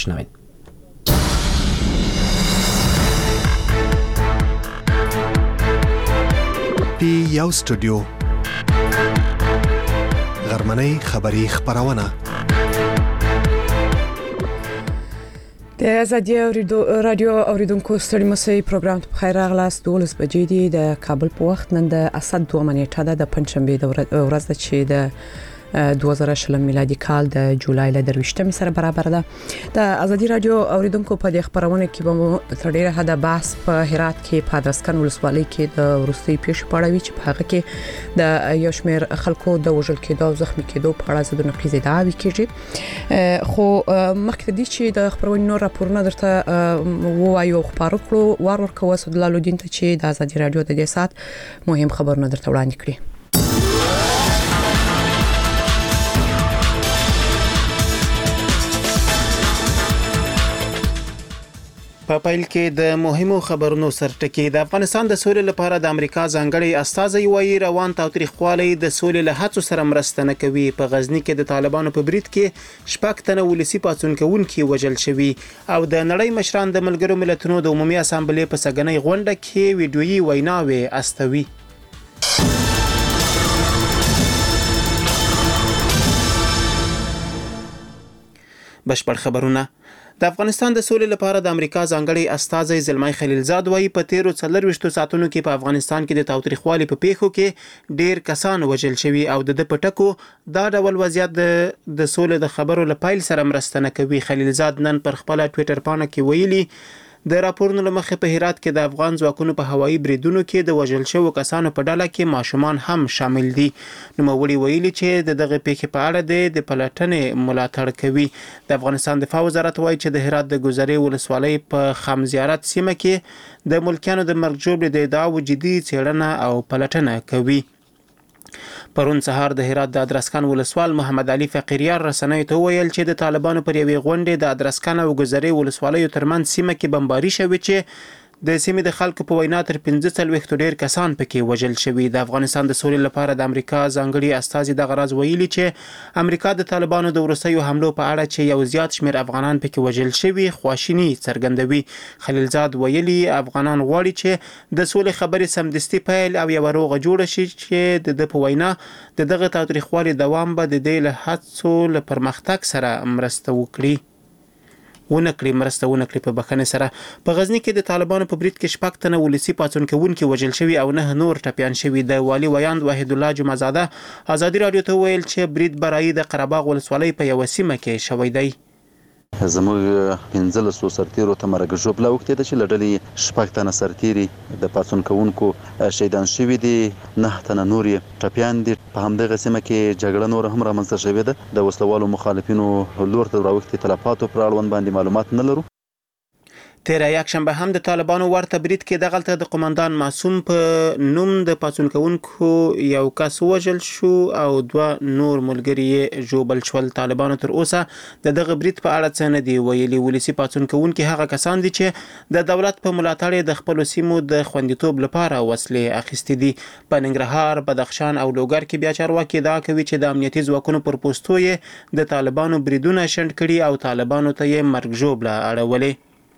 شنوید. پی یو استودیو غرمنۍ خبری خبرونه د ازادي رادیو اوریدونکو ستړي مسئ پروګرام ته خیر راغلاست. 12 بجې دي د کابل په وخت. نن د اسد 2 منېټه ده، د پنځشنبه د ورځ ده چې د 2020 میلادي کال د جولای ل 23 سره برابر ده. د ازادي رادیو اوریدونکو په دې خبرونه کې به مو تر ډیره حد بحث په هرات کې په ادرسکن ولسوالۍ کې د ورستي پیښې په اړه وی چې په هغه کې د یو شمېر خلکو د وژل کېدو او زخمی کېدو په اړه زده نقیزه دعوی کېږي. خو مخکې دي چې د خبرونې نور راپورونه درته وایو خبرو کړو ورکو وسد لالودین ته چې د ازادي رادیو د دې سات مهم خبرونه درته وړاندې کړي. په پیل کې د مهمو خبرونو سرټکی. د افغانستان د سولې لپاره د امریکا ځانګړي استازي وایي روان تاوتریخوالی د سولې له هڅو سره مرسته نه کوي. په غزنی کې د طالبانو په برید کې 6 تنه ولسی پاتونکونکي وژل شوي او د نړۍ مشران د ملګرو ملتونو د عمومي اسامبلې په سګنۍ غونډه کې ویډیويي ویناوې استوي. بشپړ خبرونه. د افغانستان د سولې لپاره د امریکا ځانګړي استازي زلمای خلیلزاد وایي په 13 ساعتونو کې په افغانستان کې د تاوتریخوالي په پیښو کې ډیر کسان وژل شوي او د پټکو دا ډول وضعیت د سولې د خبرو لپاره سره مرسته نه کوي. خلیلزاد نن پر خپل ټوئیټر پاڼه کې ویلي د راپورونو لمخې په هرات کې د افغان ځواکونو په هوایي بریدونو کې د وژل شوو کسانو په ډله کې ماشومان هم شامل دي. نوموړي ویلي چې دغه پیښې په اړه د پلټنې ملاتړ کوي. د افغانستان دفاع وزارت وایي چې د هرات د ګذرې ولسوالۍ په خم زیارت سیمه کې د ملکیانو د مرګ ژوبلې د ادعاو جدي څېړنه او پلټنه کوي. پرون سهار د هرات د ادرسکن ولسوال محمد علي فقیریار رسنیو ته ویل چې د طالبانو پر یوې غونډې د ادرسکن او ګذرې ولسوالیو ترمنځ سیمه کې بمباري شوې چې د سیمې د خلکو په وینا تر 15 ډیر کسان پکې وژل شوي. د افغانستان د سولې لپاره د امریکا ځانګړي استازي د غرض ویلي چې امریکا د طالبانو د ورسېو حملو په اړه چې یو زیات شمیر افغانان پکې وژل شوي خواشینی څرګندوي. خلیلزاد ویلي افغانان غواړي چې د سولې خبرې سمدستي پیل او یو روغه جوړه شي چې د په وینا دغه تاوتریخوالي دوام به د دې له هڅو له پرمختګ سره مرسته وکړي په بخښنې سره. په غزنی کې د طالبانو په برید کې 6 تنه ولسی پاتونکونکي وژل شوي او 9 نور ټپيان شوي. د والی ویاند وحید الله جمعزاده ازادي رادیو ته ویل چې برید برای د قرهباغ ولسوالۍ په یو سیمه کې شوی دی. زموږ 15 سرتیرو ته مرګ ژوبله وکړه چې لړلې 6 تنه سرتیري د پاتونکونکو شهیدان شوي دي، 9 تنه نور ټپيان دي. په همدغه سیمه کې جګړه نور هم رامنځته شوې ده. د وسلوالو مخالفینو لور ته راوښتي تلفاتو پر اړوند باندې معلومات نه لرو. تیر یک شنبه هم د طالبانو ورته برید کې دغلته د قومندان معصوم په نوم د پاتونکونکو یو کس وژل شو او 2 نور ملګري ژوبل شول. طالبانو تر اوسه دغه برید په اړه څه نه دی ویلي. ولسی پاتونکونکو هغه کسان دي چې د دولت په ملاتړ د خپل سیمو د خوندیتوب لپاره وسلې اخیستې دي. په ننګرهار، بدخشان او لوګر کې بیا چارواکي دا کوي چې د امنیتي ځواکونو پر پوسټو د طالبانو بریدونه شنډ کړي او طالبانو ته یې مرګ ژوبله اړولې.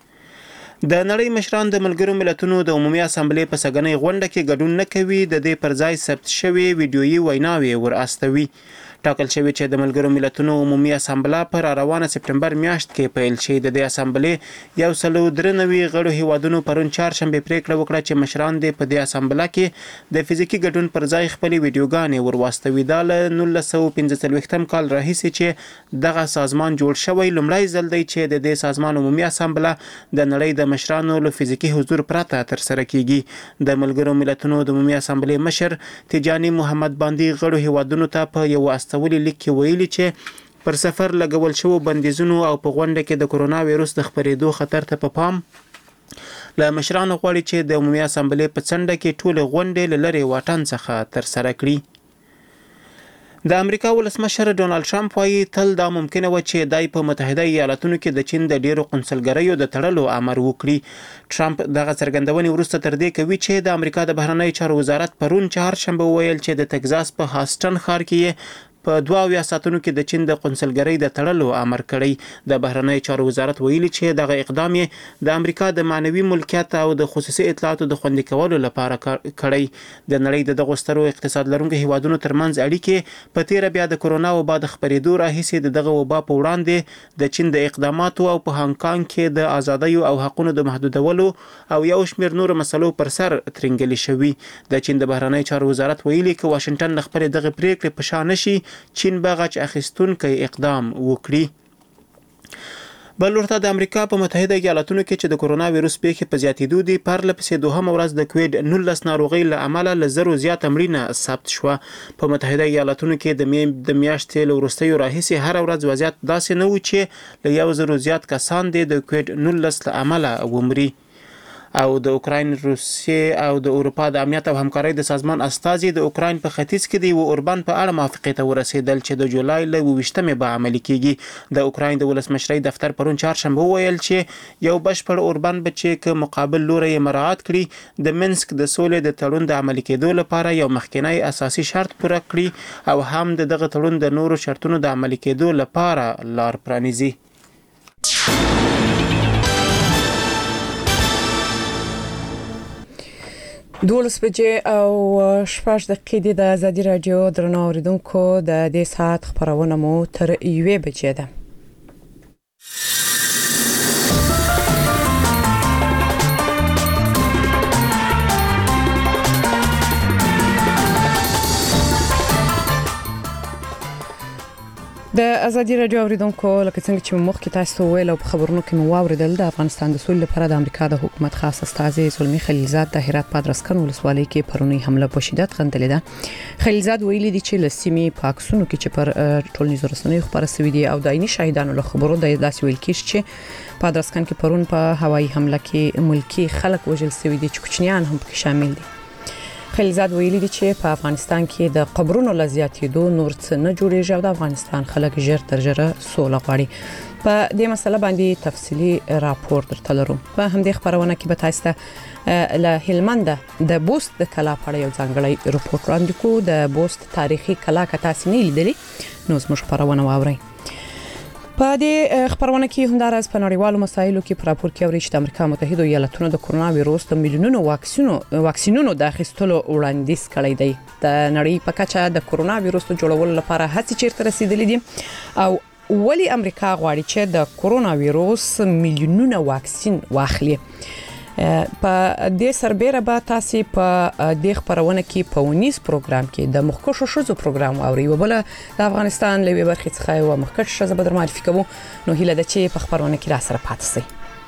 د نړۍ مشران د ملګرو ملتونو د عمومي اسامبلې په سګنۍ غونډه کې ګډون نه کوي. د دې پر ځای ثبت شوی ویډیويي ویناوې ور استوي. ټاکل شوی چې د ملګرو ملتونو عمومي اسامبله پر روانه سپټمبر میاشت کې پیل شي. د دې اسامبلې 193 غړو هیوادونو پرون چهارشنبه پریکړه وکړه چې مشران د په دې اسامبله کې د فزیکی ګډون پر ځای خپل ویډیوګانې ور واستوي. د 1945 کال راهیسې چې دغه سازمان جوړ شوی لومړی ځل دی چې د دې سازمان عمومي اسامبله د نړۍ د مشرانو له فزیکی حضور پرته تر سره کیږي. د ملګرو ملتونو د عمومي اسامبلې مشر تجانی محمد باندې غړو هیوادونو ته په یو استولي لیک کې ویلي چې پر سفر لګول شو بندیزونو او په غونډه کې د کرونا وایروس د خپرېدو خطر ته په پام له مشرانو غواړي چې د عمومي اسامبلې په څنډه کې ټول غونډې لری واټن څخه تر سره کړي. د امریکا ولسمشر ډونالد ټرمپ وايي تل دا ممکنه و چې دای په متحده ایالاتونو کې د چین د ډیرو قنصلګریو د تړلو امر وکړي. ټرمپ دغه څرګندونې وروسته تر دې کوي چې د امریکا د بهرنیو چارو وزارت پرون چهارشنبه ویل چې د تگزاس په هاستن ښار کې په 22 ساعتونو کې د چین د قونسلګرۍ د تړلو امر کړی. د بهرنی چارو وزارت ویلي چې دغه اقدام یې د امریکا د معنوي ملکیت او د خصوصي اطلاعاتو د خوندي کولو لپاره کړی. د نړۍ د دغو سترو اقتصاد لرونکو هیوادونو ترمنځ اړیکې په تیره بیا د کرونا وبا د خپرېدو راهیسې د دغه وبا په وړاندې د چین د اقداماتو او په هانګ کانګ کې د ازادیو او حقونو د محدودولو او یو شمېر نور مسلو پر سر ترنګلي شوي. د چین د بهرنی چارو وزارت ویلي چې واشنگټن له خپلې دغه پریکړې په شا نشي چین به غچ اخیستونکی اقدام وکړي. بل ورته د امریکا په متحده ایالاتونو کې چې د کرونا وایروس پیښې په زیاتېدو دي پرله پسې دوهمه ورځ د کووید 19 ناروغۍ له امله له زرو زیات مړینه ثبت شوه. په متحده ایالاتونو کې د میاشتې له وروستیو راهیسې هر ورځ وضعیت داسې نه و چې له 1000 زیات کسان دي د کووید 19 له امله ومري. او د اوکراین، روسیې او د اروپا د امنیت او همکارۍ د سازمان استازي د اوکراین په ختیځ کې د یو اوربان په اړه موافقې ته ورسېدل چې د جولای له 28مې به عملي کیږي. د اوکراین د ولسمشرۍ دفتر پرون چهارشنبه وویل چې یو بشپړ اوربان به چې که مقابل لوری یې مراعات کړي د منسک د سولې د تړون د عملي کېدو لپاره یو مخکینی اساسي شرط پوره کړي او هم دغه تړون د نورو شرطونو د عملي کېدو لپاره لار پرانیزي. 12 بجې او 6 دقیقې د ازادي رادیو درنو اوریدونکو د دې ساعت خبرونه مو تر 1 بجې ده. د ازادي رادیو اوریدونکو لکه څنګه چې مخکې تاسو ویل او په خبرونو کې مو واوریدل د افغانستان د سولې لپاره د امریکا د حکومت خاص استازي زلمی خلیلزاد د هرات په ادرسکن ولسوالۍ کې پرونی حمله په شدت غندلې ده. خلیلزاد ویلي دی چې لسیمې پاکستانو کې چې پر ټولنیزو رسنیو خبره سوي دي او د عیني شاهدانو له خبرو د داسې ویل کېږي چې په ادرسکن کې پرون په هوایي حمله کې ملکی خلک وژل سوي دي چې کوچنیان هم پکې شامل دي. خلیلزاد ویلي دی چې په افغانستان کې د قبرونو لزیاتېدو نور څه نه جوړیږي او د افغانستان خلک ژر تر ژره سوله غواړي. په دې مسله باندې تفصیلی راپور درته لرو. په همدې خبرونه کې به تاسو ته له هلمند د بوست د کلا په اړه یو ځانګړی راپور وړاندې کوو. د بوست تاریخي کلا که تاسو نه لیدلې نو زموږ خبرونه واورئ. په دې خبرونه کې همدارس په نړیوالو مسایلو کې پر راپور کې اوري چې د امریکا متحده ایالاتونو د کرونا وایروس د میلیونونو واکسینونو د اخیستلو وړاندیز کړی دی. د نړۍ په کچه د کرونا وایروس جوړولو لپاره هڅې چیرته رسیدلې دي او ولی امریکا غواړي چې د کرونا وایروس میلیونونو واکسین واخلي. په دې سربېره به تاسو په دې خبرونه کې په ونیس پروګرام کې د مخکښو شوزو پروګرام اوري وبله د افغانستان لوي برخې څخه یو مخکښ شوزه بدر معرفي کوو. نو هیله ده چې په خبرونه کې را سره پاتې شئ.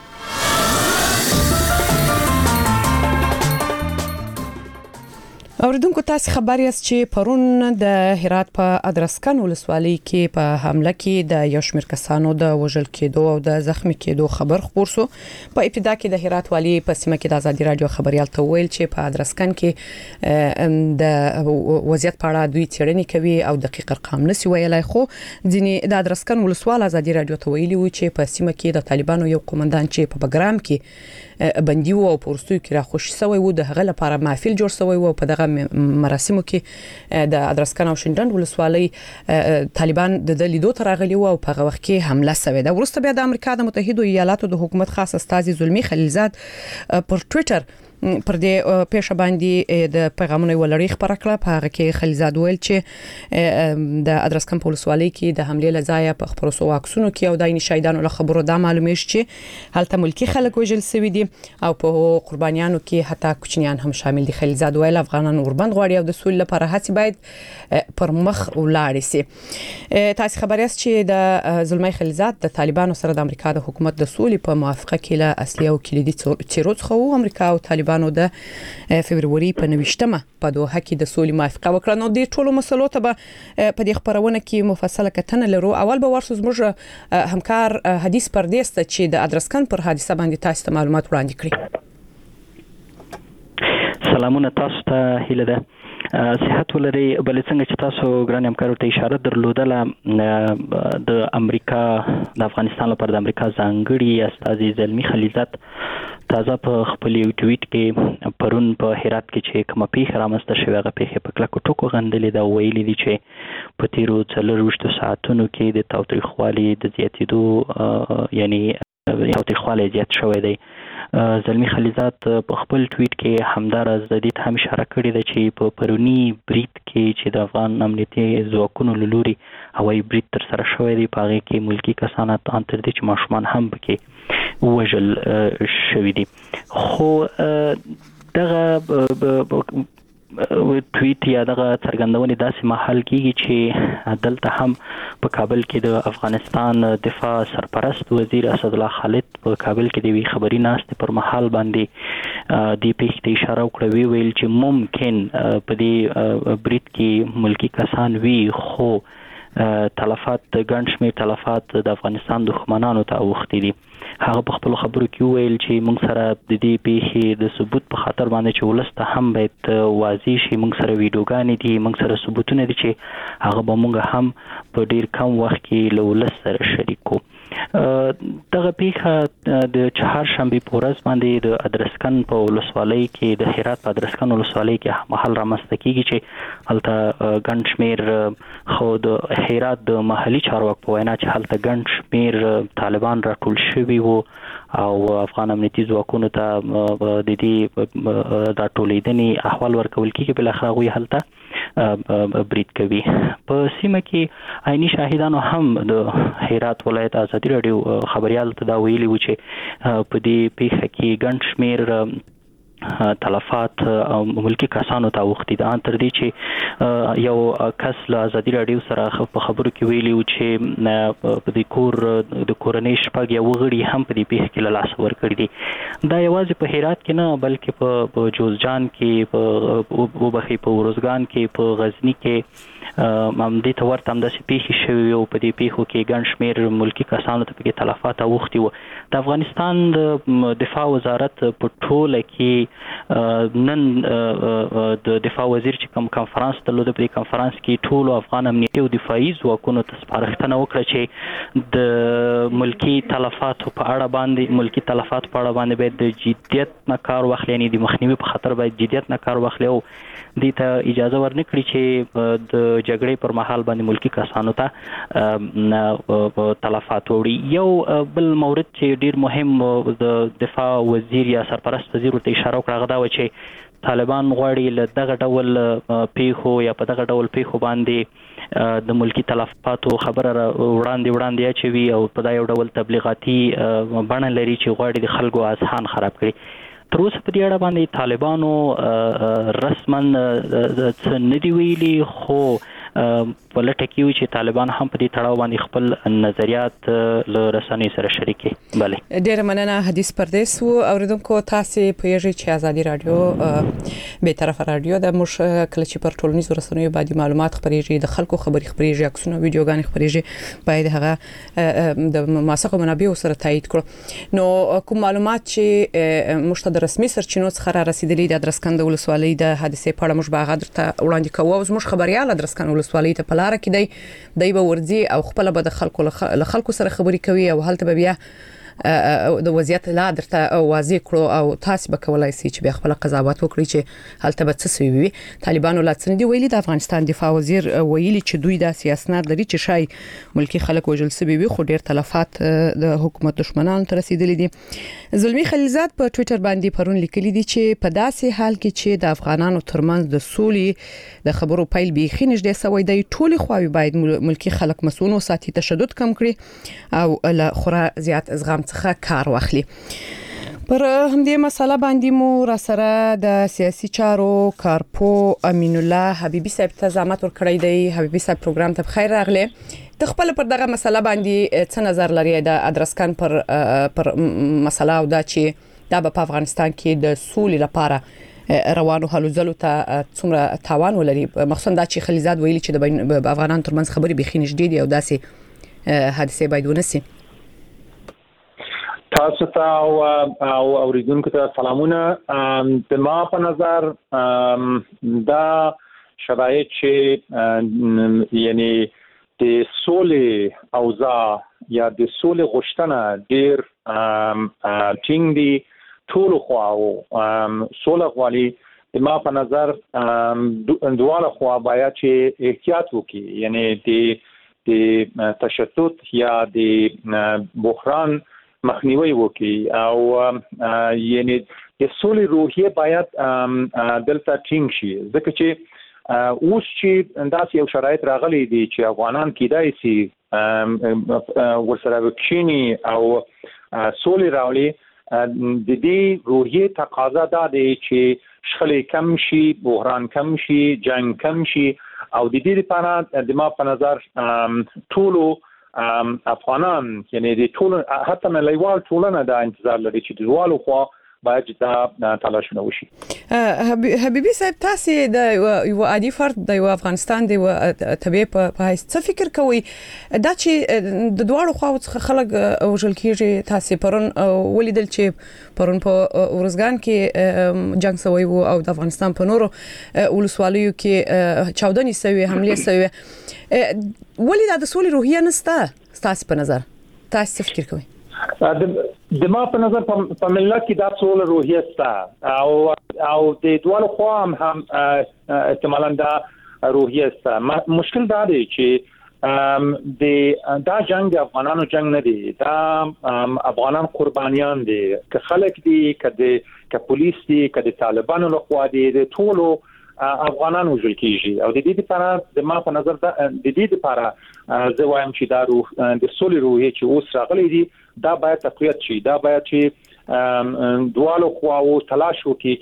اوریدونکو تاسو خبر یاست چې پرون د هرات په ادرسکن ولسوالۍ کې په حمله کې د یو شمېر کسانو د وژل کېدو او د زخمی کېدو خبر خپور شو. په ابتدا کې د هرات والی په سیمه کې د ازادي رادیو خبريال ته ویل چې په ادرسکن کې د وضعیت په اړه دوی څېړنې کوي او دقیق ارقام نشي ویلای. خو ځینې د ادرسکن ولسوال ازادي رادیو ته ویلي و چې په سیمه کې د طالبانو یو قومندان چې په بګرام کې بندي و او پورستوي کې راخوش شوی و د هغه لپاره محفل جوړ شوی و. په دغه مراسمو کې د ادرسکن او شینډنډ ولسوالۍ طالبان د لیدو تر غلي و او په هغه وخت کې حمله شوې ده. ورسته بیا د امریکا د متحده ایالاتو د حکومت خاص استازي زلمی خلیلزاد پر ټوئیټر پر دې پیښه باندې د پیغامونو ولړۍ خبره کړه. په هغه کې خلیلزاد ویل چې د ادرسکن په ولسوالۍ کې د حمله لځای په خبرو واکسونو کې او د عیني شاهدانو له خبرو دا معلومه شي چې هلته ملکی خلک وژل شوی دي او په قربانیانو کې حتی کوچنیان هم شامل دي. خلیلزاد ویل افغانان اوربند غواړي او د سولې لپاره هڅې باید پر مخ ولاړ شي. تاسو خبر یاست چې د زلمی خلیلزاد د طالبانو سره د امریکا د حکومت د سولې په موافقه کې له اصلي او کلیدي چیرو څخه و. امریکا او طالبانو د فبرवरी په 29مه په دوحه کې د سولې موافقه وکړه. نو د ټولو مسلو ته به په دې خبرونه کې مفصله کتنه لرو. اول به ورسو زموږ همکار حدیث پردیس ته چې د ادرسکن پر حادثه باندې تاسو ته معلومات وړاندې کړي. سلامونه تاسو ته هیله ده صحت ولري. بل څنګه چې تاسو ګران همکارو ته اشاره درلودله د امریکا د افغانستان لپاره د امریکا ځانګړي استازي زلمی خلیلزاد تازه په خپل یو ټویټ کې پرون په هرات کې چې کومه پیښه رامنځته شوې هغه پیښه په کلکو ټکو غندلې دا ویلي دي چې په تیرو 24 ساعتونو کې د تاوتریخوالي د زیاتېدو یعنی تاوتریخوالی زیات شوی دی. زلمی خلیزات په خپل ټویټ کې همداراز د دې هم اشاره کړې ده چې په پرونی برید کې چې د افغان امنیتي ځواکونو له لوري هوایي برید ترسره شوی دی په هغې کې ملکي کسان تر دې چې ماشومان هم پکې ووژل شوي دي. خو دغه ټویټ یا دغه څرګندونې داسې مهال کېږي چې دلته هم په کابل کې د افغانستان دفاع سرپرست وزیر اسدالله خالد په کابل کې د یوې خبري ناستې پر مهال باندې دې پیښې ته اشاره وکړه. ویل چې ممکن په دې برید کې ملکي کسان وي خو تلفات ګڼ شمېر تلفات د افغانستان دښمنانو ته اوښتي دي. هغه په خپل خبرو کې ویل چې موږ سره د دې پیښې د ثبوت په خاطر باندې چې ولس ته هم باید واضح شي، موږ سره ویډیوګانې دي، موږ سره ثبوتونه دي چې هغه به موږ هم په ډیر کم وخت کې له ولس سره شریکو. دغه پیښه د چهارشنبې په ورځ باندې د ادرسکن په ولسوالۍ کې د هرات په ادرسکن ولسوالۍ کې مهال رامنځته کېږي چې هلته ګڼ شمېر خو د هرات د محلي چارواکو په وینا چې هلته ګڼ شمېر طالبان راټول شوي وو او افغان امنیتي ځواکونو ته د دې راټولېدنې احوال ورکول کېږي. بالاخره هغوی هلته برید کوي. په سیمه کې عیني شاهدانو هم د هرات ولایت ازادي راډیو خبريال ته دا ویلي و چې په دې پیښه کې ګڼ شمېر تلفات او ملکی کسانو ته وختي ده. تر دې چې یو کس له ازادي راډیو سره په خبرو کې ویلي و چې په دې د کورنۍ شپږ یو غړي هم په دې پیښه کې له لاسه ورکړي دي. دا یوازې په هرات کې نه بلکې په جوزجان کې، په وروزګان کې، په غزني کې دې ته ورته همداسې پیښې شوي او په دې پیښو کې ګڼ شمېر ملکي کسانو ته پکې تلفات اوښتي وو. د افغانستان د دفاع وزارت په ټوله کې نن د دفاع وزیر چې کوم کنفرانس درلود په دې کنفرانس کې ټولو افغان امنیتي او دفاعي ځواکونو ته سپارښتنه وکړه چې د ملکي تلفاتو په اړه باندې باید د جدیت نه کار واخلي، یعنی د مخنیوي په خاطر باید جدیت نه کار واخلي او دې ته اجازه ورنکړي چې د جګړې پر مهال باندې ملکي کسانو ته تلفات وړي. یو بل مورد چې ډیر مهم د دفاع وزیر یا سرپرست وزیر ورته اشاره وکړه هغه دا و چې طالبان غواړي له دغه ډول پیښو یا په دغه ډول پیښو باندې د ملکي تلفاتو خبره وړاندې اچوي او په دا یو ډول تبلیغاتي بڼه لري چې غواړي د خلکو اذهان خراب کړي. تر اوسه په دې اړه باندې طالبانو رسما څه نه دي ویلي، خو په لټه کې چې طالبان هم په دې تړاو باندې خپل نظریات له رسنیو سره شریک کړي. بله ډېر مننه. حدیث پردیس و اوریدونکو، تاسو پوهیږئ چې ازادي رادیو به طرفه رادیو د مش کله چې پر ټولنیزو رسنیو باندې معلومات خبريږي، د خلکو خبري خبريږي، عکسونه ویډیوګان خبريږي، باید هغه د موثقو منابعو سره تایید کړو. نو کوم معلومات چې مشته د رسمي سرچینو څخه را رسیدلي د ادرسکن د ولسوالۍ د حادثې په اړه موږ به هغه درته وړاندې کوو. او موږ خبريال ادرسکن ولسوالۍ ته په لار کې دی به ورځي او خپل به د خلکو سره خبري کوي او هلته به بیا د وضعیت لا درته واضح کړو او تاسو به کولای شئ چې بیا خپل قضاوت وکړئ چې هلته به څه سوي وي. طالبانو لا څه دي ویلي. د افغانستان دفاع وزیر ویلي چې دوی د سیاست لري چې شای ملکی خلک وجل سوي وي، خو ډیر تلفات د حکومت دشمنانو ته رسیدلي دي. زلمی خلیزات په ټوئیټر باندې پرون لیکلي دي چې په داسې حال کې چې د افغانانو ترمنځ د سولې د خبرو پیل بیخي نږدې سوی دی، ټولې خواوې باید ملکی خلک مسؤل وساتي، تشدد کم کړي او له خورا زیات ازغام څخه کار واخلي. پر همدې مسله باندې مو را سره د سیاسي چارو کارپو امین الله حبیبي صاحب ته زحمت ورکړی دی. حبیبي صاحب پروګرام ته بخیر راغلی. ته خپل پر دغه مسله باندې څه نظر لري د ادرسکن پر مسله او دا چې دا په افغانستان کې د سولې لپاره روانو هلو ځلو ته څومره تاوان ولري، مخصوصا دا چې خلیزات ویلي چې د افغانانو ترمنځ خبرې بخي نږدې دي او داسې حادثه باید ونسي. تاسو ته او اوریدونکو ته سلامونه. د ما په نظر دا شرایط چې یعنی د سولې اوضاع یا د سولې غوښتنه ډیر ټینګ دي ټول خواو سوله غواړي ما په نظر دواړه خوا باید چې احتیاط وکړي، یعنی د تشدد یا د بحران مخنیوي وکړي او یعنی د سولې روحیه باید دلته ټینګ شي، ځکه چې اوس چې داسې یو شرایط راغلی دی چې افغانان کېدای شي ورسره وکښیني او سولې راولي، د دې روحیه تقاضا دا دی چې شخړې کم شي، بحران کم شي، جنگ کم شي، او د دې لپاره د ما په نظر ټولو افغانان یعنی د ټولو حتی نړیوال ټولنه دا انتظار لري چې د دوالو خوا باید دا تلاشونه وشي. حبیبي صاحب تاسو د یو عادي فرد د افغانستان د طبيعي په هیڅ څه فکر کوي دا چې د دوړو خواو څخه خلک وژل کیږي؟ تاسو پرون ولیدل چې پرون په ورزګان کې جنگ شوی وو او د افغانستان په نورو ولسوالیو کې چاودنې شوی، حمله شوی، ولې دا د سولې روحیه نشته؟ تاسو په نظر تاسو څه فکر کوي؟ د ما په نظر په ملت کې دا سولې روحیه شته او د دوالو خوا هم احتمالاً دا روحیه شته. مشکل دا دی چې دا جنگ افغانانو جنگ نه دی، دا افغانان قربانیان دي، که خلک دي، که پولیس دي، که د طالبانو لخوا دي، د ټولو افغانان وژل کیږي او د دې لپاره د ما په نظر د دې لپاره زه وایم چې دا روح د سولې روحیه چې اوس راغلي دي دا باید تقویت شي، دا باید چې دوالو خواو تلاش وکړي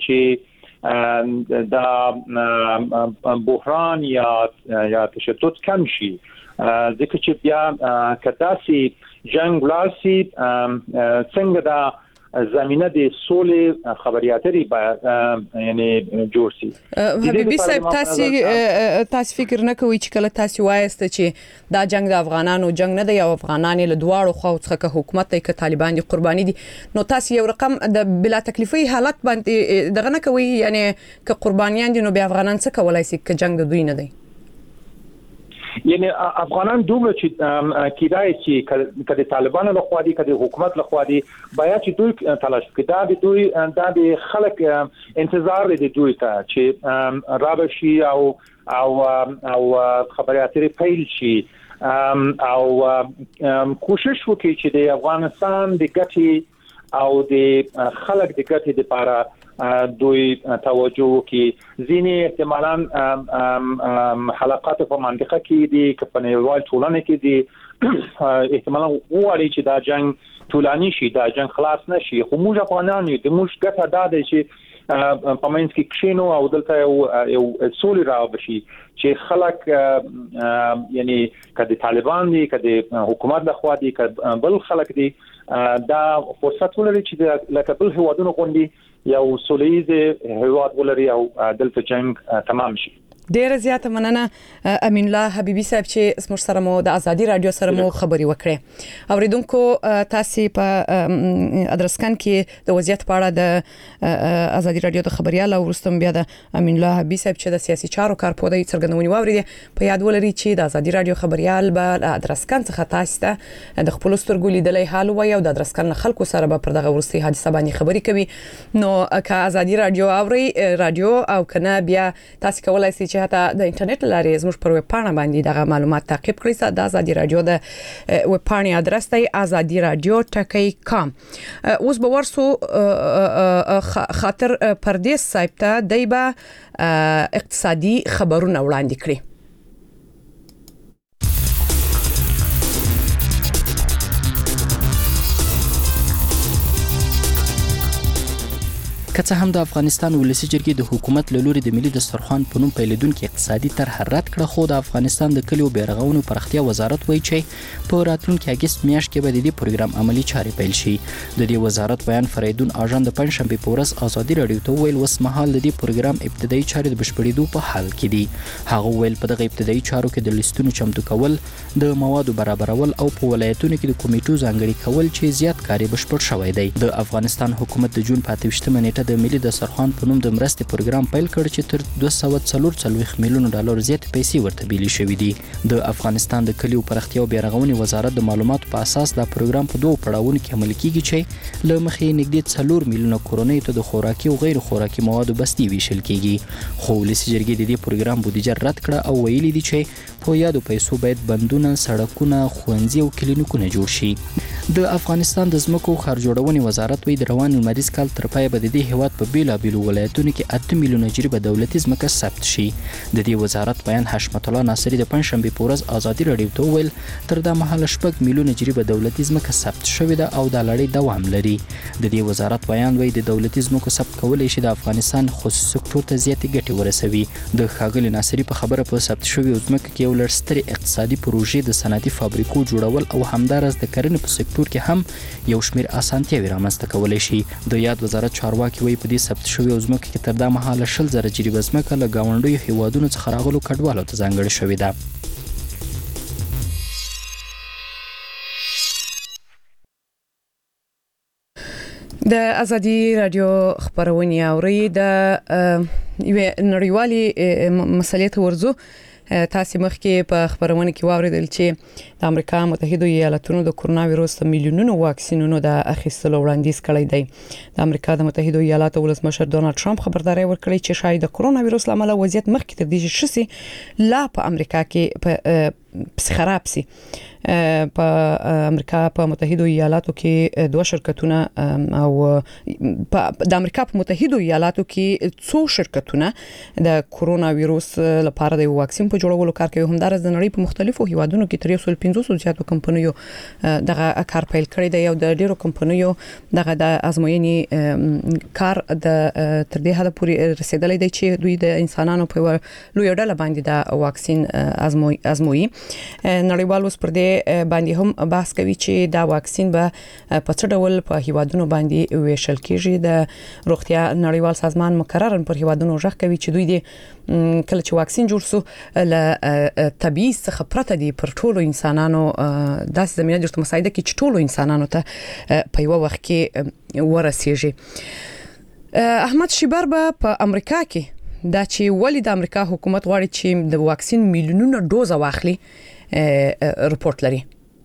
چې دا بحران یا تشدد کم شي، ځکه چې بیا کداسي جنگ لاسي څنګه دا زمینه د سولې خبرياتري یعنی جوړ شي. حبیبي صاحب تاسو فکر نه کوئ چې کله تاسو وایسته چې دا جنگ د افغانانو جنگ نه دی او افغانان له دواړو خواو څخه حکومت ته کې طالبان دي قرباني دي، نو تاسو یو رقم د بلا تکلیفي حالت باندې دغه نه کوي، یعنی که قربانیان دي نو به افغانان څه کولای شي که جنگ د دوی نه دی؟ یعنی افغانان دومره چې کیدای شي کله طالبانو له خوا دي کله حکومت له خوا دي باید چې دوی تلاش وکړي، دا د خلک انتظار لري دوی ته چې رابشي او خبرياتي پیل شي او کوشش وکړي چې د افغانستان د ګټې او د خلک د ګټې لپاره دوی توجه وکړي. ځینې احتمالاً حلقات په منطقه کې دي که په نړیوال ټولنه کې دي احتمالاً وایي چې دا جنگ طولانی شي، دا جنگ خلاص نشي، خو موږ افغانان یو د موږ ګټه دا دی چې په منځ کې کښینو او دلته یو سولې راوبشي چې خلک یعنی کله طالبان دي کله حکومت لخوا دي کله بل خلک دي دا فرصت ولري چې لکه بل هوادونو غونډي یو سولېز هواد ولري او دلته جنگ تمام شي. ډیره زیاته مننه امین الله حبیبي صاحب چې اسمر سره مو د ازادي رادیو سره مو خبري وکړه. اوریدونکو تاسو په ادرسکن کې د وضعیت په اړه د ازادي رادیو د خبريال او ورستم بیا د امین الله حبیبي صاحب چې د سیاسي چارو کارپوهي څرګندونې واوریده په یاد ولري چې د ازادي رادیو خبريال به ادرسکن څخه تاسو ته د خپل سترګو لیدلې حال وایي او د ادرسکن خلکو سره به پر دغه ورستي حادثه باندې خبري کوي. نو که ازادي رادیو اوري رادیو او کنه بیا تاسو کولای شئ چې حتی د انټرنیټ لارې زموږ پر ویب پاڼه باندې دغه معلومات تعقیب کړئ. د ازادي رادیو د ویب پاڼې ادرس دی azadiradio.com. اوس به ورسو خاطر پردیس صاحب ته دایبه اقتصادي خبرونه وړاندې کړي. که څه هم د افغانستان ولسی جرګې د حکومت له لوري د ملي دسترخوان په نوم پیلېدونکو اقتصادي طرح رد کړه، خو د افغانستان د کلیو بیرغونو پراختیا وزارت وایي چې په راتلونکي اگست میاشت کې به د دې پروګرام عملی چارې پیل شي. د دې وزارت بیان فریدون اژان د پنځشنبه په ورځ ازادي رادیو ته ویل اوس مهال د دې پروګرام ابتدایي چارې د بشپړېدو په حال کې دي. هغه ویل په دغه ابتدایي چارو کې د لیستونو چمتو کول، د موادو برابرول او په ولایتونو کې د کمیټو ځانګړي کول چې زیات کاری بشپړ شوی دی. د افغانستان حکومت د جون په 28 نیټه د ملي دسترخوان په نوم د مرستې پروګرام پیل کړ چې تر 244 میلیون ډالر زیات پیسې ورته بیلې شوې دي. د افغانستان د کلیو پراختیا او بیارغونې وزارت د معلوماتو په اساس دا پروګرام په دوه پړاوونو کې عملي کیږي چې له مخې نږدې 4 میلیونه کورنۍ ته د خوراکي او غیر خوراکي موادو بستي ویشل کیږي. خو ولسي جرګې د دې پروګرام بودیجه رد کړه او ویلي دي چې په یادو پیسو باید بندونه، سړکونه، ښوونځي او کلینیکونه جوړ شي. د افغانستان د ځمکو ښار جوړونې وزارت وایي د روان لمریز کال تر پایه به د دې هیواد په بیلابیلو ولایتونو کې 8 میلیونه جریبه دولتي ځمکه ثبت شي. د دې وزارت بیان حشمت الله ناصري د پنځشنبه په ورځ ازادي راډیو ته وویل تر دا مهاله 8 میلیونه جریبه دولتي ځمکه ثبت شوې ده او دا لړۍ دوام لري. د دې وزارت بیان وایي د دولتي ځمکو ثبت کولای شي د افغانستان خصوصي سکتور ته زیاتې ګټې ورسوي. د ښاغلي ناصري په خبره په ثبت شوې ځمکه کې یو لړ سترې اقتصادي پروژې د صنعتي فابریکو جوړول او همدارس د کرنې په سکتور کې هم یو شمېر اسانتیاوې رامنځته کولای شي. د یاد وزارت چارواکي وایي په دې ثبت شوې ځمکه کې تر دا مهاله 20,000 جریبه ځمکه له ګاونډیو هیوادونو څخه راغلو کډوالو ته ځانګړې شوې ده. د ازادي رادیو خبرونه اوري د نړیوالي مسلې ته ورزو. تاسو مخکې په خبرونه کې واوریدل چې د امریکا متحده ایالاتونو د کرونا وایروس میلیونونو واکسینونو د اخیستلو وړاندیز کړی دی. د امریکا د متحده ایالاتو ولسمشر ډونالد ټرمپ خبرداري ورکړې چې شاید د کرونا وایروس لامل وضعیت مخکې تر دې شي لا په امریکا کې خراب سي. په امریکا په متحده ایالاتو کې دوه شرکتونه او د امریکا په متحده ایالاتو کې څو شرکتونه د کرونا وایروس لپاره د واکسین په جوړولو کار کوي. همدارس د نړۍ په مختلفو هیوادونو کې تر 150 زیاتو کمپنیو دغه کار پیل کړی دی او د ډیرو کمپنیو دغه د ازموینې کار د تر دې حد پورې رسیدلی دی چې دوی د انسانانو په لوی ډله باندې د واکسین ازمويي. نړیوال اوس پر دې باندې هم بحث کوي چې دا واکسین به په څه ډول په هیوادونو باندې ویشل کیږي. د روغتیا نړیوال سازمان مقررن پر هیوادونو ژغ کوي چې دوی د کله چې واکسین جوړ سو له تبعیض څخه پرته دي پر ټولو انسانانو داسې زمينه جوړه مساعده کې چې ټولو انسانانو ته په یو وخت کې ورسیږي. احمد شیبر په امریکا کې دا چې ولې د امریکا حکومت غواړي چې د واکسین میلیونونو ډوز واخلي رپورت لري.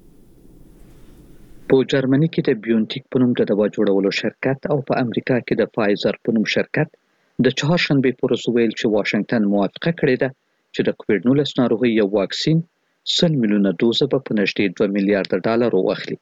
په جرمني کې د بیونټیک په نوم د دوا جوړولو شرکت او په امریکا کې د فایزر په نوم شرکت د چهارشنبه پر ورځ ویل چې واشنگټن موافقه کړې ده چې د کووډ-19 ناروغي یو واکسین 100 میلیونه دوزه په نږدې 2 میلیارډ ډالر واخلي.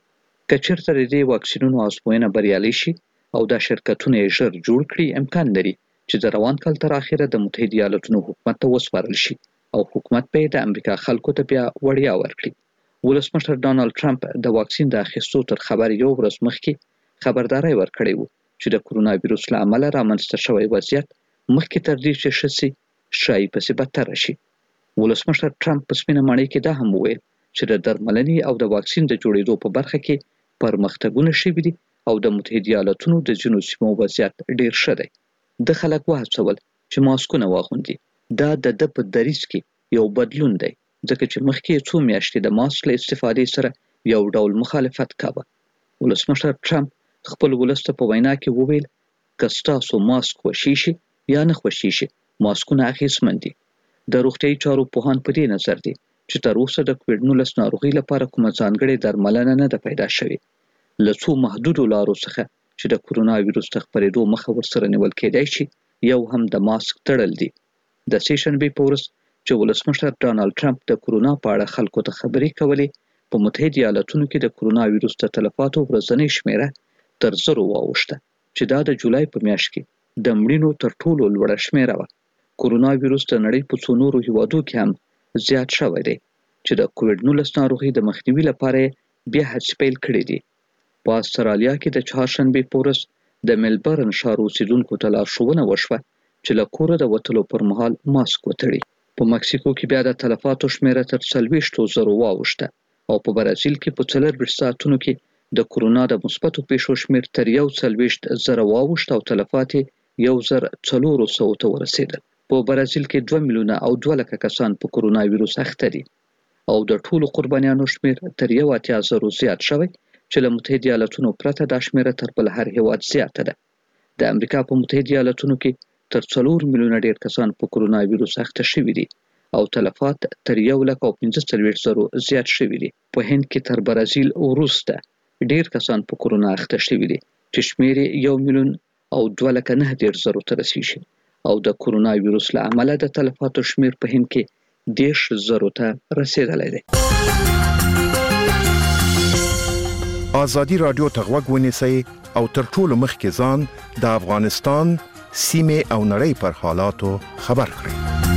که چیرته د دې واکسینونو ازموینه بریالي شي او دا شرکتونه یې ژر جوړ کړي امکان لري چې د روان کال تر اخره د متحده ایالاتونو حکومت ته وسپارل شي او حکومت به د امریکا خلکو ته بیا وړیا ورکړي. ولسمشر ډونالد ټرمپ د واکسین د اخیستو تر خبر یو ورځ مخکې خبرداري ورکړې و چې د کرونا وایروس له امله رامنځته شوی وضعیت مخکې تر دې چې شسي شای پسې بدتر شي. ولسمشر ټرمپ په سپینه ماڼۍ کې دا هم وویل چې د درملنې او د واکسین د جوړېدو په برخه کې پرمختګونه شوي دي او د متحده ایالاتونو د ځینو سیمو وضعیت ډیر ښه دی. د خلک وهڅول چې ماسکونه واغوندي. دا د په دریځ کې یو بدلون دی ځکه چې مخکې څو میاشتې د ماسک له استفادې سره یو ډول مخالفت کاوه. ولسمشر ټرمپ خپل ولست په وینا کې وویل که ستاسو ماسک خوښي شي یا نه خوښي شي ماسکونه اخیستمن دي. د روغتیايي چارو پوهان په دې نظر دي چې تر اوسه د کووډ-19 ناروغي لپاره کومه ځانګړې درملنه نه ده پیدا شوې. له څو محدودو لارو څخه چې د کرونا وایروس د خپرېدو مخه ورسره نیول کېدای شي یو هم د ماسک تړل دي. د سیشنبه په ورځ چې ولسمشر ډونالد ټرمپ د کرونا په اړه خلکو ته خبرې کولې په متحده ایالاتونو کې د کرونا وایروس د تلفاتو ورځنی شمیره تر 0 واوښته چې دا د جولای په میاشت کې د مړینو تر ټولو لوړه شمیره وه. کرونا وایروس د نړۍ په څو نورو هیوادو کې هم زیات شوی دی چې د کووډ-19 ناروغي د مخنیوي لپاره بیا هڅې پیل کړې دي. په استرالیا کې د چهارشنبه په ورځ د ملبورن ښار اوسیدونکو ته لارښوونه وشوه چې له کوره د وتلو پر مهال ماسک وتړي. په مکسیکو کې بیا د تلفاتو شمیره تر 40,000 واوښته او په برازیل کې په 24 ساعتونو کې د کرونا د مثبتو پیښو شمیر تر 41,000 واوښت او تلفات 1,400 ته ورسېدل. په برازیل کې 2 میلیونه او 2 لکه کسان په کرونا وایروس اخته دي او د ټولو قربانیانو شمیر تر 80,000 زیات شوی چې له متحده ایالاتونو پرته دا شمیره تر بل هر هیواد زیاته ده. د امریکا په متحده ایالاتونو کې تر 4 میلیونه ډیر کسان په کرونا وایروس اخته شوي دي او تلفات تر 1,45,000 زیات شوي دي. په هند کې تر برازیل وروسته ډیر کسان په کرونا اخته شوي دي چې شمیر 1,09,000 ته رسیږي او د کرونا وایروس له امله د تلفاتو شمیر په هند کې 10,000 ته رسیدلی دی. آزادی رادیو ته غوږ ونیسئ او تر ټولو مخکې ځان د افغانستان سیمې او نړۍ پر حالاتو خبر کړئ.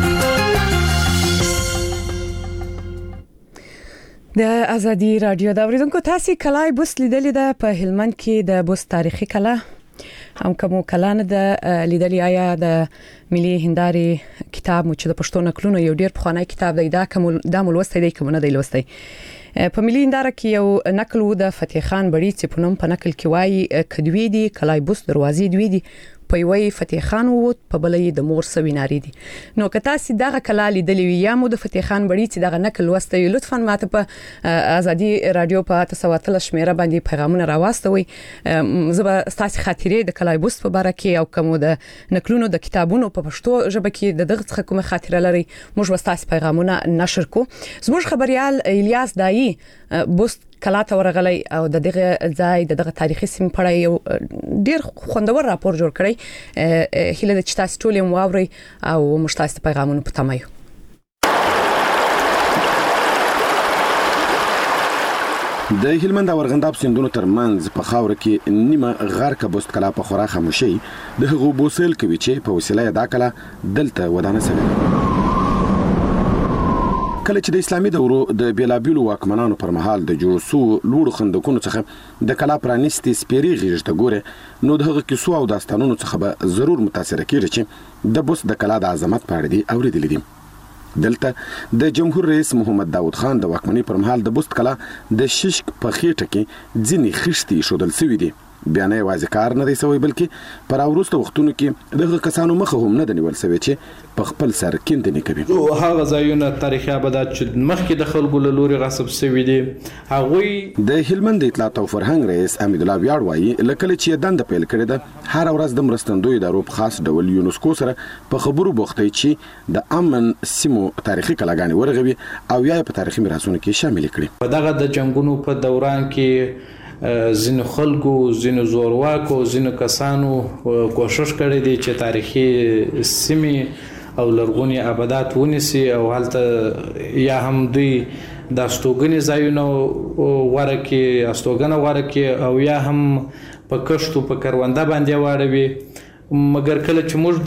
د آزادی رادیو د اوریدونکو تاسو کلای بوس لیدلې ده په هلمند کې د بوس تاریخي کلا هم کوم کلان د لیدلې آیا د ملي هنداري کتاب مو چې د پښتو نقلونو یو ډیر پخوانی کتاب دی دا کوم لوستي دی کوم نه دی لوستي. په ملي هنداره کې یو نقل و د فتح خان بړي چې په نوم په نقل کې وایي کدوی دی کلای بوس دروازې دوی دی په یوې فتح خان وو په بلې د مور سویناری دي. نو که تاسو دغه کلا لیدلې یا مو د فتح خان بړي چې دغه نقل وستوي لطفا ماته په آزادی رادیو په 313 شمیره باندې پیغامونه راوستوي. زه به تاسو خاطرې د کلای بوس په باره کې او کوم د نقلونو د کتابونو په پښتو ژبه کې دغه څه کومه خاطره لري موږ وستاسو پیغامونه نشر کو. زموږ خبريال الیاس دایی بوس کلا ته ورغلی او د دغه ځای دغه تاریخي سیم پړای یو ډیر خوندور راپور جوړ کړی. هیله د چتاس ټولم واوري او مشتاست پیغامونه په تمایو. د هلمند او ارغنداب سیندونو ترمنځ په خاور کې نیمه غرقه بوست کلا په خورا خاموشي د هغو بوسل کوي چې په وسیله دا کلا دلته ودانه سوي. کله چې د اسلامي دورو د بیلابیلو واکمنانو پر مهال د جوړ سو لوړ خندقونو څخه د کلا پرانیستي سپیری غیږ ته ګوره نو دغه کیسو او داستانونو څخه به ضرور متاثر کیږي چې د بوس د کلا د عظمت په اړه دی اوریدل دي. دلته د جمهور رئیس محمد داود خان د واکمنۍ پر مهال د بوست کلا د ششک په خېټه کې ځینې خښتې شودل سوي دي. بیا نه یوازې کار نه دی سوی بلکې پر وروسته وختونو کې دغه کسانو مخه هم نه د نیول سوی چې په خپل سر کیندنې کوي. هغه ځایونه تاریخي ابدات چې مخکې د خلکو له لوري غصب سوي دي هغوی د هلمند اطلاعات او فرهنګ رئیس حمید الله ویاړ وایي لکه چې دند پیل کړی ده هر ورځ د مرستندوی ادارو په خاص ډول یونسکو سره په خبرو بوختي چې د امن سیمو تاریخي کلاګانې ورغوي او یا په تاریخي میراثونو کې شامل کړي. په دغه د جنگونو په دوران کې زینو خلکو زینو زورواکو زینو کسانو کوشش کړی دی چې تاریخي سیمې او لرغونی ابدات ونیسي او هلته یا هم دوی د استوګنې ځایونه ورکه استوګنه ورکه او یا هم په کښتو په کرونده باندې واړوي. مګر کله چې موږ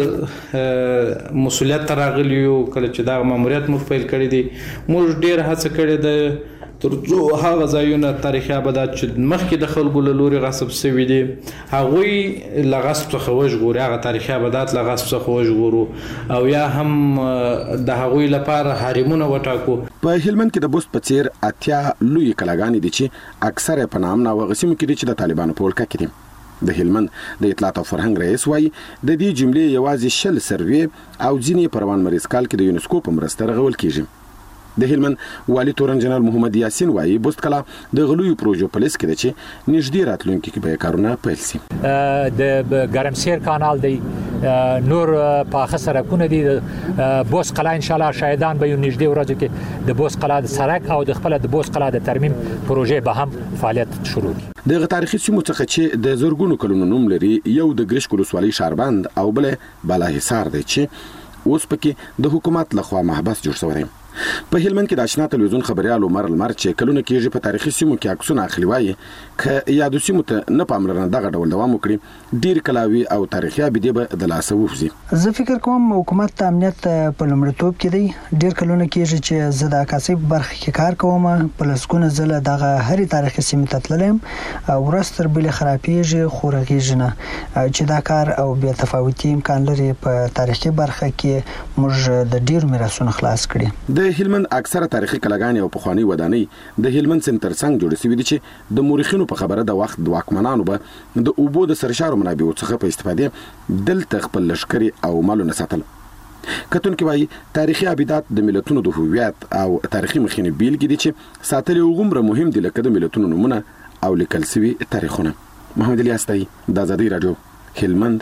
دغه مسولیت راغلیو کله چې دغه ماموریت موږ پیل کړی دی موږ ډیر هڅه کړې ده ترڅو هغه ځایونه تاریخي ابدات چې مخکې د خلکو له لوري غصب شوي دي هغوی له غصب څخه وژغوري هغه تاریخي ابدات له غصب څخه وژغورو او یا هم د هغوی لپاره حرمونه وټاکو. په هلمند کې د بوست په څیر اتیا لوی کلاګانې دي چې اکثره په نام ناوغسیمو کې دي چې د طالبانو په ولکه کې دي. د هلمند د اطلاعات او فرهنګ رئیس وایي د دې جملې یوازې شل سروي او ځینې پروان مریض کال کې د یونسکو په مرسته رغول کیږي. د هلمند والي تورن جنرال محمد یاسین وایي بوست کلا د غلوی پروژو په لیست کې ده چې نږدې راتلونکي کې به کارونه پیل شي. د ګرمسیر کانال دی نور په سرکونه دي بوست کلا ان شاء الله شاهدان به نږدې ورځو کې د بوست کلا د سرک او د خپل د بوست کلا د ترمیم پروژې به هم فعالیت شروع کړي. دغه تاریخي سیمو څخه چې د زرګونو کلونو نوم لري یو د ګریش کولسوالي شاربند او بل بالاحصار دی چې اوس پکې د حکومت لخوا محبس جوړ شوی. په هلمند کې د آشنا تلویزیون خبريال عمر المر چې کلونه کېږي په تاریخي سیمو کې عکسونه اخلي وایي ک یادو سیمو ته نه پاملرنه دغه ډول دوام وکړي ډیر کلاوي او تاریخي ابدي به د لاسه ووزي. زه فکر کوم حکومت د امنیت په لومړیتوب کې دی. ډیر کلونه کېږي چې زه د عکاسي برخه کې کار کوم په لسګونه زله دغه هرې تاریخي سیمه ته تللم ورستر بل خرابېږي خورغېږي نه چې دا کار او بیا تفاوتي امکان لري په تاریخي برخه کې موږ د ډیر میراثونو خلاص کړي. د هلمند اکثره تاریخي کلاګانې او پخوانی ودانۍ د هلمند سنټر څنګه جوړ شوې دي چې د مورخینو په خبره د وخت د واکمنانو به د اوبو د سرشارو منابعو څخه په استفاده دلته خپل لشکري او مالونه ساتل. کتونکو وايي تاریخي ابدات د ملتونو د هویت او تاریخي مخینه بیلګې دي چې ساتل یو غومره مهم دي لکه د ملتونو نمونه او لیکل شوی تاریخونه. محمد الیاس د آزادی رادیو هلمند.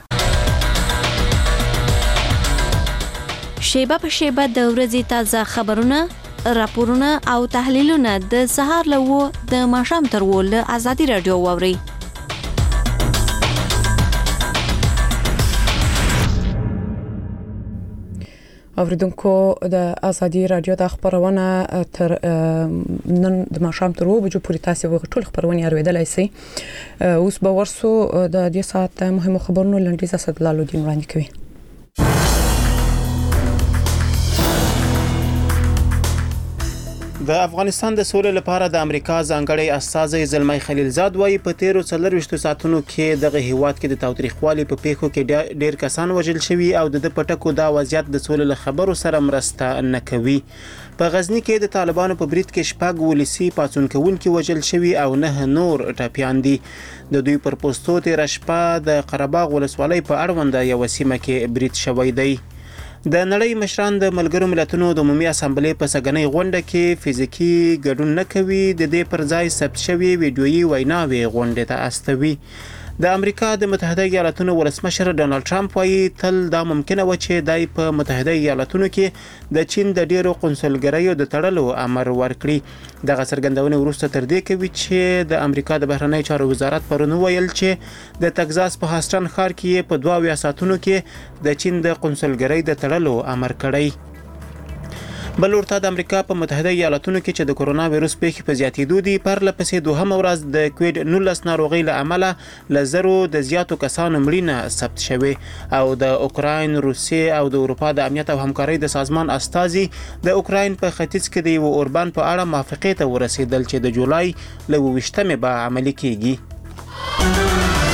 شیبه په شیبه د ورځې تازه خبرونه، راپورونه او تحلیلونه د سهار له 9 د ماښام تر 10 له آزادي رادیو واوري. اوریدونکو د آزادي رادیو د خبرونه تر نن د ماښام تر 2 بجو پورې تاسو ټول خبرونه اوریدلای شئ. اوس به ورسو د دې ساعت مهمو خبرونو لنډیز اسدالله الدین وړاندې کوي. د افغانستان د سولې لپاره د امریکا ځانګړی استازی زلمی خلیلزاد وایي په تیرو 24 ساعتونو کې دغه هیواد کې د تاوتریخوالي په پیښو کې ډېر کسان وژل شوي او د پټکو دا وضعیت د سولې له خبرو سره مرسته نه کوي. په غزنی کې د طالبانو په برید کې شپږ ولسی پاڅون کوونکي وژل شوي او 9 نور ټپیان دي. د دوی پر پوسټو تیر شپه د قرهباغ ولسوالۍ په اړوند یو سیمه کې برید شوی دی. د نړۍ مشران د ملګرو ملتونو د عمومي اسامبلې په سګنۍ غونډه کې فزیکی ګډون نه کوي، د دې پر ځای ثبت شوی ویډیويي ویناوي غونډه ته استوي. د امریکا د متحده ایالاتونو ولسمشر ډونالد ټرمپ وایي تل دا ممکنه و چې دای په متحده ایالاتونو کې د چین د ډیرو قونسلګریو د تړلو امر ورکړي. دغه څرګندونه وروسته تر دې کوي چې د امریکا د بهرنی چارو وزارت پرون ویل چې د تگزاس په هاستن ښار کې په 2 ساعتونو کې د چین د قونسلګری د تړلو امر کړی. بل ورته د امریکا په متحده ایالاتونو کې چې د کورونا وایروس پیښې په زیاتېدو دي پرله پسې دوهمه ورځ د کووډ 19 ناروغۍ له امله ل زرو د زیاتو کسانو مړینه ثبت شوې او د اوکراین، روسیې او د اروپا د امنیت او همکارۍ د سازمان استازي د اوکراین په ختیځ کې د یو اوربان په اړه موافقې ته ورسېدل چې د جولای له 28مې به عملي کیږي.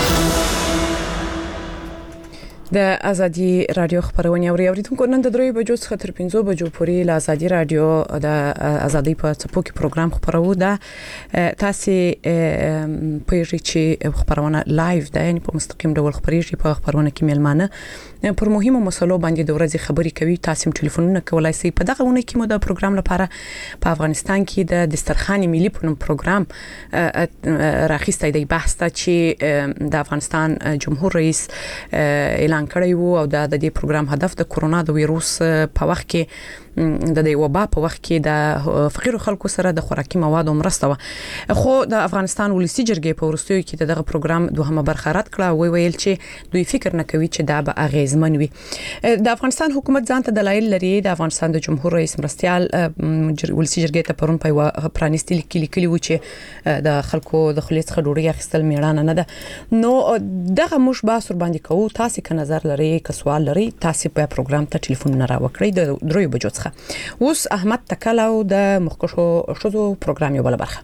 د آزادي رادیو خبرونه اوریدونکو نن د 3 بجو څخه تر 5 بجو پورې له آزادي رادیو د آزادي په څپو کې پروګرام خبرو ده. تاسو پېژې چې خبرونه لایو ده، یعنی په مستقیم ډول خبرېږي. په خبرونه کې ملمانه پر مهمو مسلو باندې د ورځې خبري کوي. تاسو ټلیفونونه کولای شئ. په دغه ونه کې مو د پروګرام لپاره په افغانستان کې د دسترخوان ملي په نوم پروګرام راخیسته دی. بحث ته چې د افغانستان جمهور رئیس اعلان کړی وو او د دې پروګرام هدف د کورونا د وایروس په وخت کې د دې وبا په وخت کې د فقیر خلکو سره د خوراکي موادو مرسته و. خو د افغانستان ولسی جرګې په ورستیو کې دغه پروګرام دوهمه برخه رد کړه. ویل چې دوی فکر نه کوي چې دا به اغیزمن وي. د افغانستان حکومت ځان ته دلایل لري. د افغانستان د جمهور رئیس مرستيال ولسی جرګې ته پرون په پرانیستي لیکلي و چې د خلکو د خلیص خډوړي اخیستل میړانه نه ده. نو دغه مش باسر باندې کوو. تاسو که نظر لري، که سوال لري، تاسو په پروګرام ته ټلیفون نه راوکړئ د 3 بجو څخه. اوس احمد تکلاو د مخکشو شذو پروګرام یو بل برخه.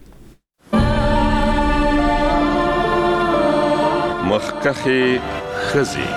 مخکخي خزي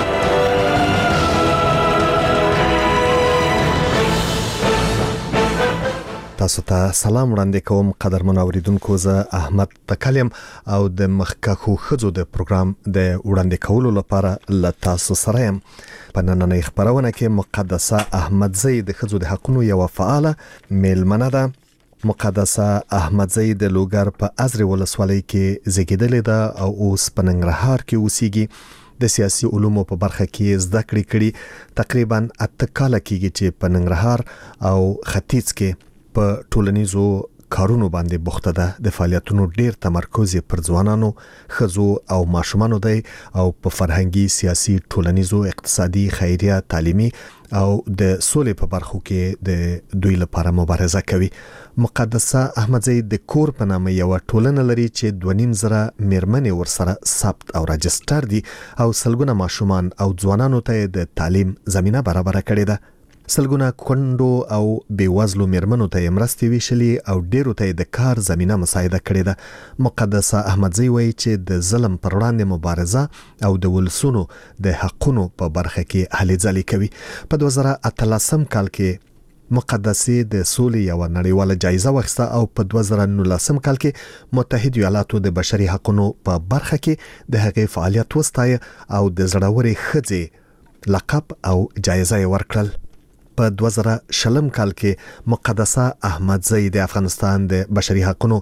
تاسو ته سلام وړاندې کوم قدرمن اوریدونکو. زه احمد تکلم او د مخکخو خزو د پروګرام د وړاندې کولو لپاره ل تاسو سره يم. په نننۍ خبرونه کې مقدسه احمدزی د خزو د حقوقو یو فعاله میلمنه ده. مقدسه احمدزی د لوګر په ازري ولسوالۍ کې زیږیدلې ده او اوس په ننګرهار کې اوسېږي. د سیاسي علومو په برخه کې زده کړې کړي. تقریبا 8 کال کېږي چې په ننګرهار او ختیځ کې په ټولنیزو کارونو باندې بوخته ده. د فعالیتونو ډیر تمرکز پر ځوانانو، خزو او ماشومانو دی او په فرهنګي، سیاسي، ټولنیزو، اقتصادي، خیریه، تعلیمي او د سولې په برخو کې د دوی لپاره مبارزه کوي. مقدسه احمدزی د کور په نامه یو ټولنه لري چې 2.5 میرمنې ورسره ثبت او راجستر دي او سلګونه ماشومان او ځوانانو ته د تعلیم زمينه برابر کړې ده. سلګونه کندو او بیوزلو میرمنو ته مرستې ویشلې او ډیرو ته د کار زمينه مساعده کړې ده. مقدسه احمدزی وایي چې د ظلم پر وړاندې مبارزه او د ولسونو د حقونو په برخه کې هلې ځلې کوي. په 2018 کال کې مقدسه د سولې یو نړیواله جایزه واخیسته او په 2019 کال کې متحده ایالاتو د بشري حقوقو په برخه کې د هغې فعالیت وستایه او د زړورې ښځې لقب او جایزه ورکړل. په 2020 کال کې مقدسه احمدزی د افغانستان د بشري حقوقو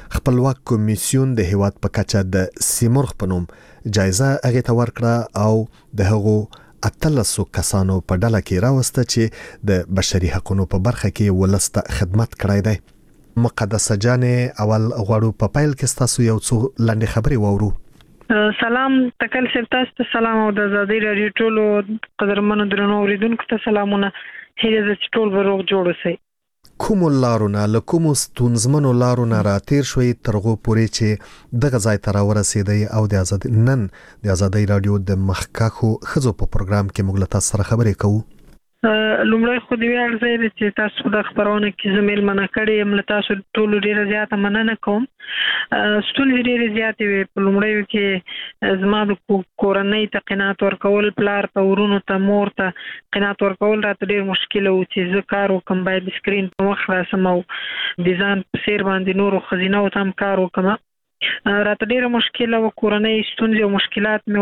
خپلواک کمیسیون د هیواد په کچه د سیمرغ په نوم جایزه هغه ته ورکړه او د هغو 13 کسانو په ډله کې راوسته چې د بشري حقوقو په برخه کې ولسته خدمت کړی دی. مقدسه جانې اول غواړو په پیل کې تاسو یو څو لاندې خبرې واورو. سلام تکل سر تاسو ته سلام او د آزادۍ رادیو ټولو قدرمنو درنو اوریدونکو ته سلامونه. هیله ده چې ټول به روغ جوړ اوسئ. کوم لارونه له کوم ستونزمنو لارونه راتیر شوي ترغو پورې چې دغه ځای ته راورسېدی او د آزادۍ رادیو د مخکښو ښځو په پروګرام کې موږ له تاسو سره خبرې کوو. لومړی خو دې ارزه چې تاسو د خبرونه کې زميل منع کړی یم، له تاسو ټول ډیره زیاته مننه کوم. ستونزې ډیره زیاتې وي. په لومړی کې زما د کورنۍ ته قناعت ورکول، پلار ته، ورونو ته، مور ته قناعت ورکول راته ډیر مشکل و چې زه کار وکم، باید سکرین په مخ راسم او د ځان په سیر باندې نورو خزینه او تام کار وکم. راته ډیره مشکله و. کورنۍ ستونزې او مشکلات مې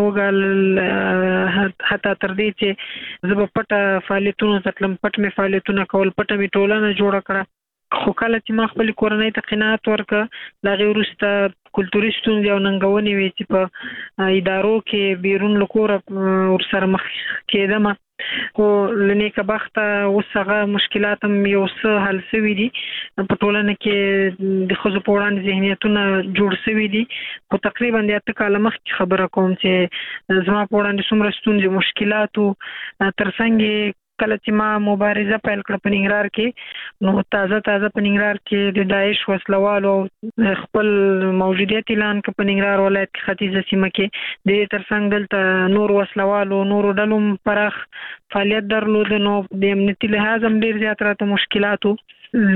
وګال حتی تر دې چې زه به پټه فعالیتونو ته تلم، پټ مې فعالیتونه کول، پټه مې ټولنه جوړه کړه. خو کله چې ما خپل کورنۍ ته قناعت ورکړ، د هغې وروسته کلتوري ستونزې او ننګونې وې چې په ادارو کې بیرون له کوره ورسره مخ کېدم. خو له نیکه بخته اوس هغه مشکلات هم یو څه حل شوي دي. په ټولنه کې د ښځو په وړاندې ذهنیتونه جوړ شوي دي. خو تقریبا د 8 کاله مخکې خبره کوم چې زما په وړاندې څومره ستونزې مشکلات و. تر څنګ کله چې ما مبارزه پیل کړه په ننګرهار کې، نو تازه په ننګرهار کې د داعش وسلوالو خپل موجودیت اعلان کړ په ننګرهار ولایت کې ختیځه سیمه کې. د تر څنګ دلته نور وسلوالو نورو ډلو پراخ فعالیت درلود، نو د امنیتي لحاظ هم ډیر زیات راته مشکلات وو.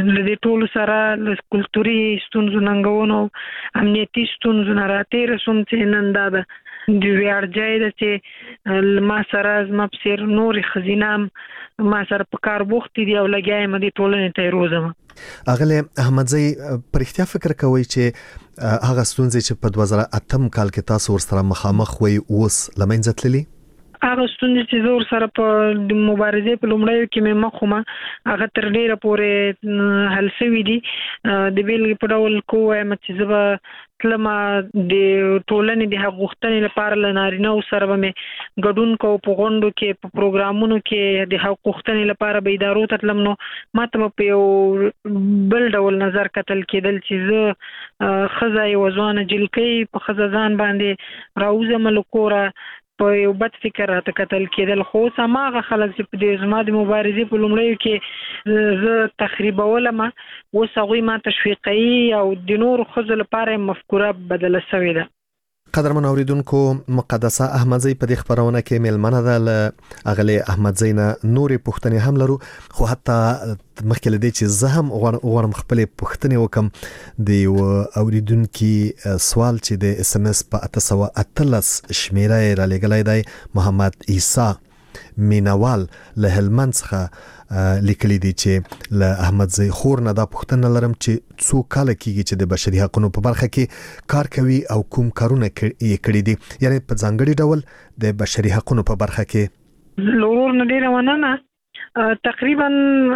د ټولو سره کلتوري ستونزو ننګونو امنیتي ستونزو نه راتېره شوم چې نن دا ده د ویاړ ځای ده چې ما سره زما په څېر نورې ښځینه هم ما سره په کار بوختې دي او لګیا یم دې ټولنې ته یې روزم. اغلی احمدزی په رښتیا فکر کوئ چې هغه ستونزې چې په 2008 کال کې تاسو ورسره مخامخ وئ اوس له منځه تللي؟ هغه ستونزې چې زه ورسره په مبارزې په لومړیو کې مې مخ وم، هغه تر ډېره پورې حل شوي دي. د بیلګې په ډول کو وایم چې زه به تلم د ټولنې د حق غوښتنې لپاره له نارینه‌و سره به مې ګډون کوو، په غونډو کې، په پروګرامونو کې د حق غوښتنې لپاره به ادارو ته تلم. نو ما ته به په یو بل ډول نظر کتل کېدل چې زه ښځه یوه ځوانه جلکۍ په ښځه ځان باندې راوځم له کوره، په یو بد فکر راته کتل کېدل. خو اوس هماغه خلک چې په دې زما د مبارزې په لومړیو کې زه تخریبولم، اوس هغوی ما تشویقوي او د نورو ښځو لپاره مفکوره بدله شوې ده. قدرمن اوریدونکو، مقدسه احمدزی په دې خبرونه کې میلمنه ده. له اغلی احمدزی نه نورې پوښتنې هم لرو، خو حتی مخکې له دې چې زه هم غواړم خپلې پوښتنې وکم. د یو اوریدونکي سوال چې د اس ام اس په 813 شمیره یې رالیږلی دی، محمد عیسی مینوال له هلمند څخه لیکلی دی چې له احمدزی خور نه دا پوښتنه لرم چې څو کاله کېږي چې د بشري حقوقو په برخه کې کار کوي او کوم کارونه یې کړي دي، یعنی په ځانګړي ډول د بشري حقوقو په برخه کې. لورور نه ډیره مننه. تقریبا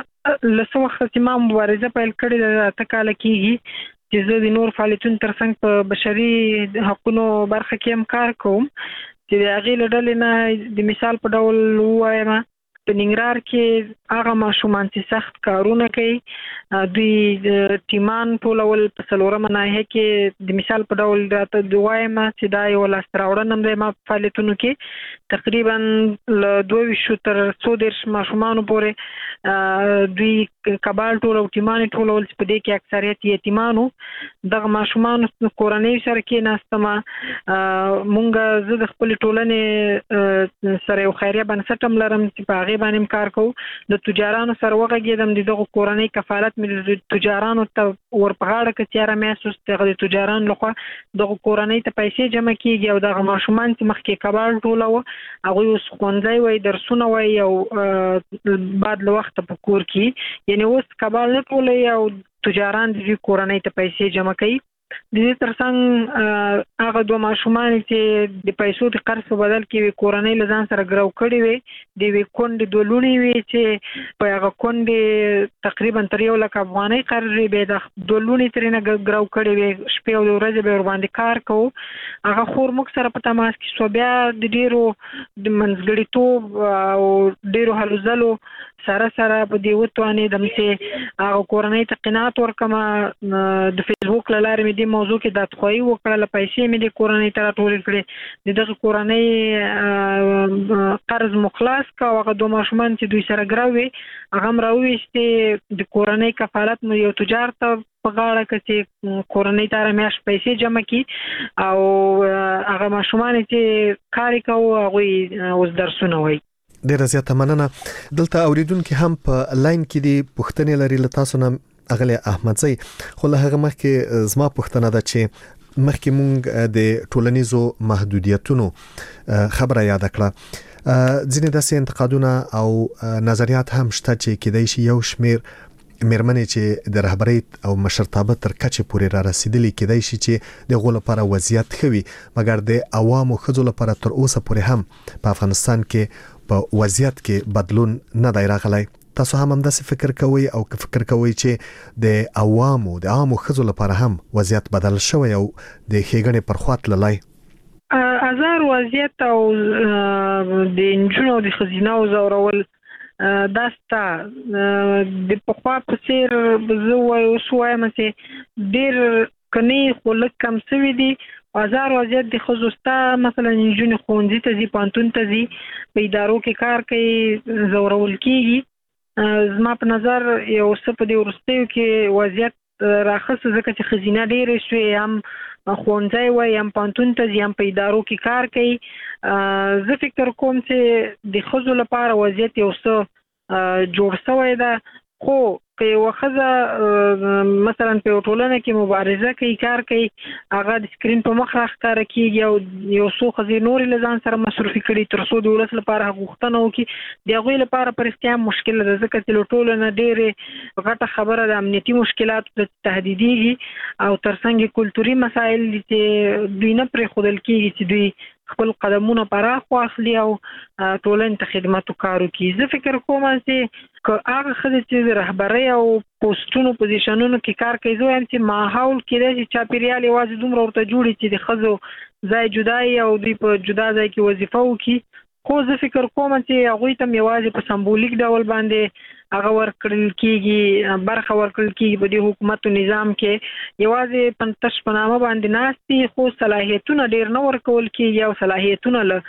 له څه وخته چې ما مبارزه پیل کړې ده 8 کاله کېږي چې زه د نور فعالیتونو ترڅنګ په بشري حقوقو برخه کې هم کار کوم. چې د هغې له ډلې نه د مثال په ډول ووایم، په ننګرهار کې هغه ماشومان چې سخت کارونه کوي، دوی د ټیمان ټولول په 4مه ناحیه کې د مثال په ډول راته وایم چې دا یو لاسته راوړنه هم دی. ما په فعالیتونو کې تقریبا له 22 تر 130 ماشومانو پورې دوی کبال ټول او ټیمان ټولول چې په دې کې اکثریت یتیمانو. دغه ماشومانو کورنۍ سره کېناستم. مونږ زه د خپلې ټولنې سره یو خیریه بنسټ هم لرم چې په هغې باندې کار کوو. د تجارانو سره وغږېدم، د دغو کورنۍ کفالت مې د تجارانو ته ور په غاړه کړ. تیاره میاشت د تجارانو لخوا دغو کورنۍ ته پیسې جمع کېږي او دغه ماشومان چې مخکې کبال ټولوه هغوی اوس ښوونځی وایي، درسونه وایي او بعد له وخته په کور کې، یعنې اوس کبال نه ټولوي او تجاران د دوی کورنۍ ته پیسې جمع کوي. د دې ترڅنګ هغه دوه ماشومان چې د پیسو د قرض په بدل کې کورنۍ له ځان سره ګرو کړي وي د وی کونډې دوه لونی وي چې په هغه کونډې تقریبا تر 1 لک افغانۍ قرض به د دوه لونی ترنه ګرو کړي وي شپې او ورځې به ور باندې کار کوو هغه خور موږ سره په تماس کې سو بیا د ډیرو د منځګړیتوب او ډیرو هلو ځلو سره په دې وتوانې د مې هغه کورنۍ ته قناعت ورکما د فیسبوک لاره مې د موضوع کې د تخوي وکړه پیسې مې د کورنۍ ته ټول کړې دغه کورنۍ قرض مخلاص کا هغه دوه ماشومان چې دوی سره ګراوي هغه مراويشته د کورنۍ کفالت مې یو تجارت په غاړه کې کورنۍ ته رمیاش پیسې جمع کی او هغه ماشومان چې کار کوي هغه اوس درسونه وایي ډیره زیاته مننه دلته اوریدونکو هم په لاین کې دی پوښتنې لري لته تاسو نه اغلی احمدزی خو له هغه مخکې زما پوښتنه ده چې مخکې مونږ د ټولنیزو محدودیتونو خبره یاد کړه ځینې داسې انتقادونه او نظریات هم شته چې کېدای شي یو شمیر مېرمنې چې د رهبرۍ او مشرتابه تر کچې پورې را رسیدلې کېدای شي چې د غو لپاره وضعیت خوي مګر د عوامو خځو لپاره تر اوسه پورې هم په افغانستان کې په وضعیت کې بدلون نه دی راغلی تاسو هم داسې فکر کوئ او فکر کوئ چې د عوامو د عامو خځو لپاره هم وضعیت بدل شوی او د ښېګڼې پر خوا تللی ازار وضعیت او د انجونو د خزینه او زورول داستا د پخوا په څیر زوی او سوایم چې ډیر کني خلک کم سوي دي ازار وضعیت د خصوصا مثلا انجونی خوندې ته ځي پانتون ته ځي په ادارو کې کار کوي زورول کیږي زما په نظر یو څه په دې ورستیو کې وضعیت راخص ځکه چې خزینه ډېرې شوې هم خوندې وای هم پانتون ته ځي هم په ادارو کې کار کوي زه فکر کوم چې د خزو لپاره وضعیت یو څه جوړ شوی ده خو که وخزه مثلا په ټولنه کې مبارزه کوي کار کوي هغه د سکرین په مخ راخاره کیږي او یو څو خزي نور لزان سره مصرفي کړي تر څو د ولس لپاره غوښتنه وکړي د هغه لپاره پرختیا مشکل ده ځکه چې ټولنه ډېره غټه خبره د امنیتي مشکلاتو تهدیديږي او ترڅنګ کلتوري مسایل چې دوی نه پرې خودل کیږي چې دوی خپل قدمونه پراخ واخلي او ټولنې ته خدمت وکړي کی زه فکر کوم چې هغه خدای چې رهبري او پوسټونو پوزیشنونو کې کار کوي زه هم چې ماحول کې د چاپیریال یوازې دومره ورته جوړي چې د خزو ځای جدای او دوی په جدا ځای کې وظیفه وکړي خو زه فکر کوم چې هغه ته یوازې په سمبولیک ډول باندې هغه ورکړل کیږي برخه ورکړل کیږي په دې حکومت او نظام کې یوازې پنځه پنامه باندې ناشتي خو صلاحیتونه ډیر نه ورکول کیږي او صلاحیتونه له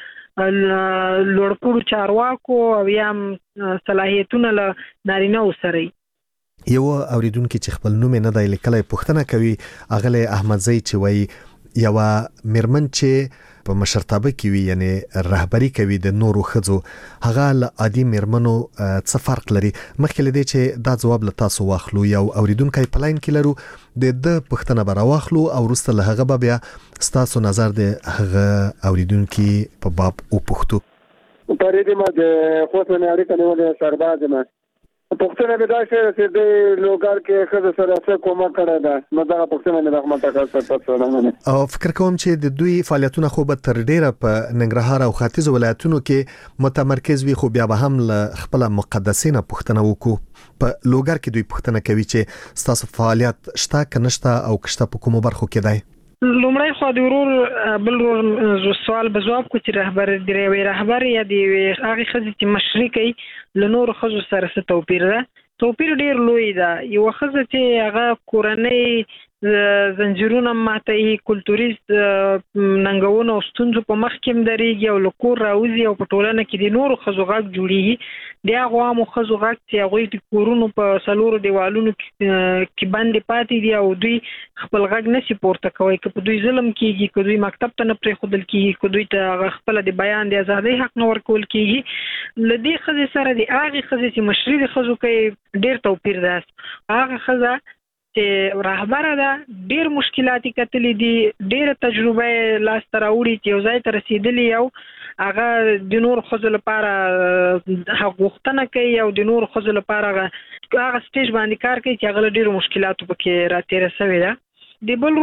لوړپوړو چارواکو او یا صلاحیتونه له نارینه وسري یو اوریدونکو چې خپل نوم نه دی لیکلی پوښتنه کوي اغلی احمدزی چې وایي یو مېرمن چې په مشرتابه کې وي یعنی رهبری کوي د نورو خځو هغه له عادي مېرمنو څه فرق لري مخکې لدی چې دا جواب له تاسو واخلو یو اوریدونکو په لاین کې لرو د پښتنه بر واخلو او وروسته له هغه بیا ستاسو نظر د هغه اوریدونکو په باب او پښتو پرې دې ما د خوښنه اړیکه نیولې سرباز ما پښتنه به دا چې د لوګار کې خزه سره څه کومه کړه ده نو دا پښتنه نه رحمت الله تاسو نه او فکر کوم چې د دوی فعالیتونه خو به تر ډیره په ننګرهار او ختیځ ولایتونو کې متمرکز وي خو بیا به هم خپل مقدسینه پښتنه وکړو په لوګار کې دوی پښتنه کوي چې تاسو فعالیت شته کنهشته او کشته په کومو برخو کې دی لومړی خو د ورور بل ورور سوال به جواب کو چې رهبر دی رهبر یا دی هغه خزه چې مشرقي له نور خزو سره څه توپیر ده توپیر ډیر لوی ده یو خزه چې هغه کورنۍ زنجیرونه ماته کلتوري ننګونه او ستونزو په مخ کې درېږي او لکور راوځي او په ټولنه کې د نورو خزو غږ جوړیږي د هغه عامو خزو غږ چې هغه د کورونو په سلورو دیوالونو کې باندې پاتې دي او دوی خپل غږ نشي پورته کوي که په دوی ظلم کیږي که دوی مکتب ته نه پرې خودل کیږي که دوی ته خپل د بیان د ازادۍ حق نه ورکول کیږي لدی خزه سره د هغه خزه چې مشري د خزو کې ډیر توپیر ده هغه خزه چې رهبر ده ډیر مشکلاتي کتلې دي ډیر تجربه لاس تر وړي چې یو ځای ته رسیدلی یو هغه د نور خزو لپاره حقوقتنه کوي او د نور خزو لپاره هغه سټیج باندې کار کوي چې هغه ډیر مشکلاتو پکې راتېره شوی ده د بل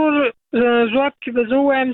ځواب کې به زه وایم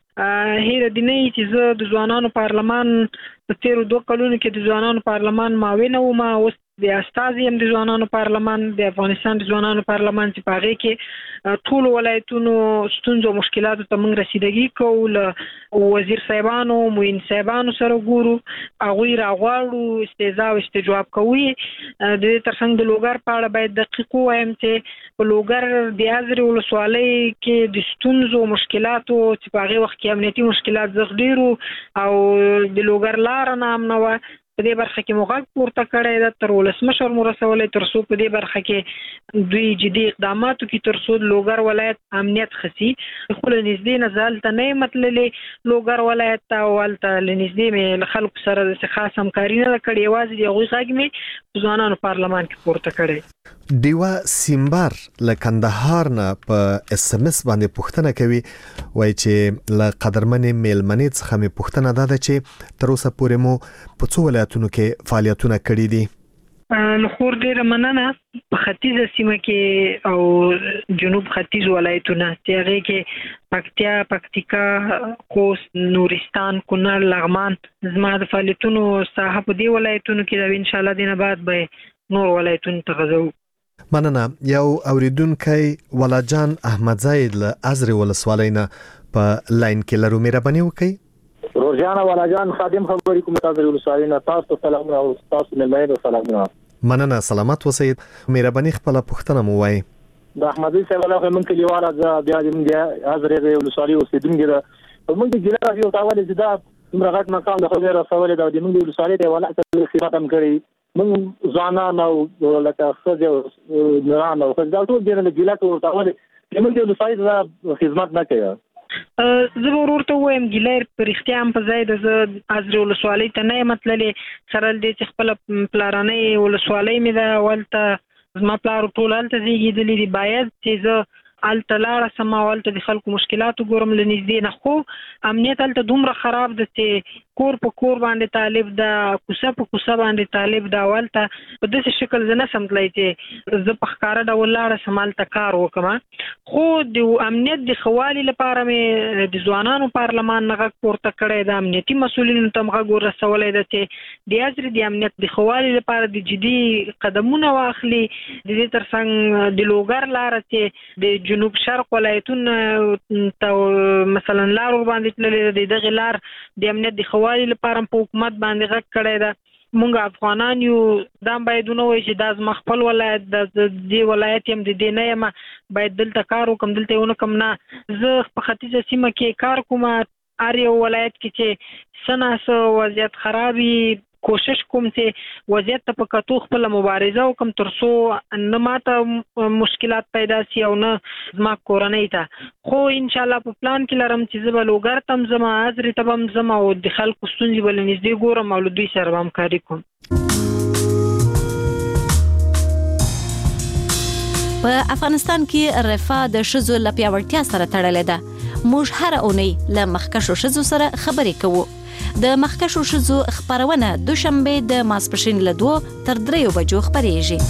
چې هیره دی نه چې زه د ځوانانو پارلمان په تیرو 2 کلونو کې د ځوانانو پارلمان معاون وم، اوس د استازي هم د ځوانانو پارلمان د افغانستان د ځوانانو پارلمان چې په هغې کې ټولو ولایتونو ستونزو او مشکلاتو ته موږ رسیدګي کوو، له وزیر صاحبانو معین صاحبانو سره ګورو، هغوی راغواړو، استهزا او استجواب کوي. د دې ترڅنګ د لوګر په اړه باید دقیق ووایم چې په لوګر د ازرې ولسوالۍ کې د ستونزو او مشکلاتو چې په هغې وخت کې امنیتي مشکلات زغ ډېرو او د لوګر لاره نامنه وه، په دې برخه کې مو غږ پورته کړی ده، تر ولسمشر مو رسولی تر څو په دې برخه کې دوی جدي اقداماتو کې تر څو د لوګر ولایت امنیت ښه سي. خو له نږدې نه زه هلته نه یم تللې لوګر ولایت ته، او هلته له نږدې مې له خلکو سره داسې خاص همکاري نه ده کړې، یوازې د هغوی غږ مې په ځوانانو پارلمان کې پورته کړی. ډیوه سیمبر له کندهار نه په SMS باندې پوښتنه کوي، وایي چې له قدرمنې میلمنې څخه مې پوښتنه ده چې تر اوسه پورې مو په څو ولایتونو کې فعالیتونه کړي دي؟ نو خور ډیره مننه. په ختیځه سیمه کې او جنوب ختیځ ولایتونه چې هغې کې پکتیا، پکتیکا، خوست، نورستان، کونړ، لغمان زما د فعالیتونو ساحه په دې ولایتونو کې ده. انشاءالله دې نه بعد به نور ولایتونو ته غځو. مننه. یو اوریدونکی ولاجان احمدزاید له ازرې ولسوالۍ نه په لاین کې لرو، مهرباني وکړئ. روزانه ولاجان خادم خبرې کوم، تاسو ولسوالۍ نه تاسو سلامونه او تاسو ملمنو سلامونه. مننه، سلامت اوسئ. مهرباني خپل پوښتنه مو وایي. د احمدزي صاحب له من کلیواله ز بیا د ازرې ولسوالۍ اوسیدونکي ده، موږ د ګیلا یو تاول چې دا موږ غټ مقام د خبره رسول دا د موږ ولسوالۍ د ولایت خدمت هم کړی، موږ ځوانان او لکه خځه او نران او دا ټول د ګیلا ټول تاول موږ د ولسوالۍ د خدمت نه کوي. زه ورته وایم ګیلر پر اختیار په ځای د ازرې ولسوالۍ ته نه یم تللې، سره دې چې خپل پلارنۍ ولسوالۍ مې ده، ولته زما پلار ټول هلته زیږېدلي دي، باید چې زه هلته لاړه سم او هلته د خلکو مشکلاتو ګورم له نږدې نه. خو امنیت هلته دومره خراب ده چې کور په کور باندې طالب ده، کوڅه په کوڅه باندې طالب ده، او هلته په داسې شکل زه نسم تللی چې زه په ښکاره ډول لاړه سم هلته کار وکړم. خو د امنیت د ښه والي لپاره مې د ځوانانو پارلمان نه غږ پورته کړی ده، امنیتي مسؤلینو ته م غږ ورسولی ده چې د ازرې د امنیت د ښه والي لپاره د جدي قدمونه واخلي. د دې ترڅنګ د لوګر لاره چې د جنوب شرق ولایتونه ته مثلا لار باندې تللې ده، د دغې لار د امنیت د ښه والي لپاره په حکومت باندې غږ کړی ده. مونږ افغانان یو، دا باید ونه وایي چې دا زما خپل ولایت د دې ولایت یم، د دې نه یم، باید دلته کار وکړم، دلته یې ونه کړم. نه، زه په ختیځه سیمه کې کار کوم، هر یو ولایت کې چې څه نه څه وضعیت خراب وي، کوشش کوم چې وضعیت ته په کتو خپله مبارزه وکړم تر څو نه ماته مشکلات پیدا سي او نه زما کورنۍ ته. خو انشاءالله په پلان کې لرم چې زه به لوګر ته هم ځم، ازرې ته به هم ځم او د خلکو ستونزې به له نږدې ګورم او له دوی سره به همکاري کوم. په افغانستان کې رفاه د ښځو له پیاوړتیا سره تړلې ده. موږ هره اونۍ له مخکښو ښځو سره خبرې کوو. د مخکښو ښځو خپرونه دوشنبه د ماسپښین له 2 تر 3 بجو خپرېږي.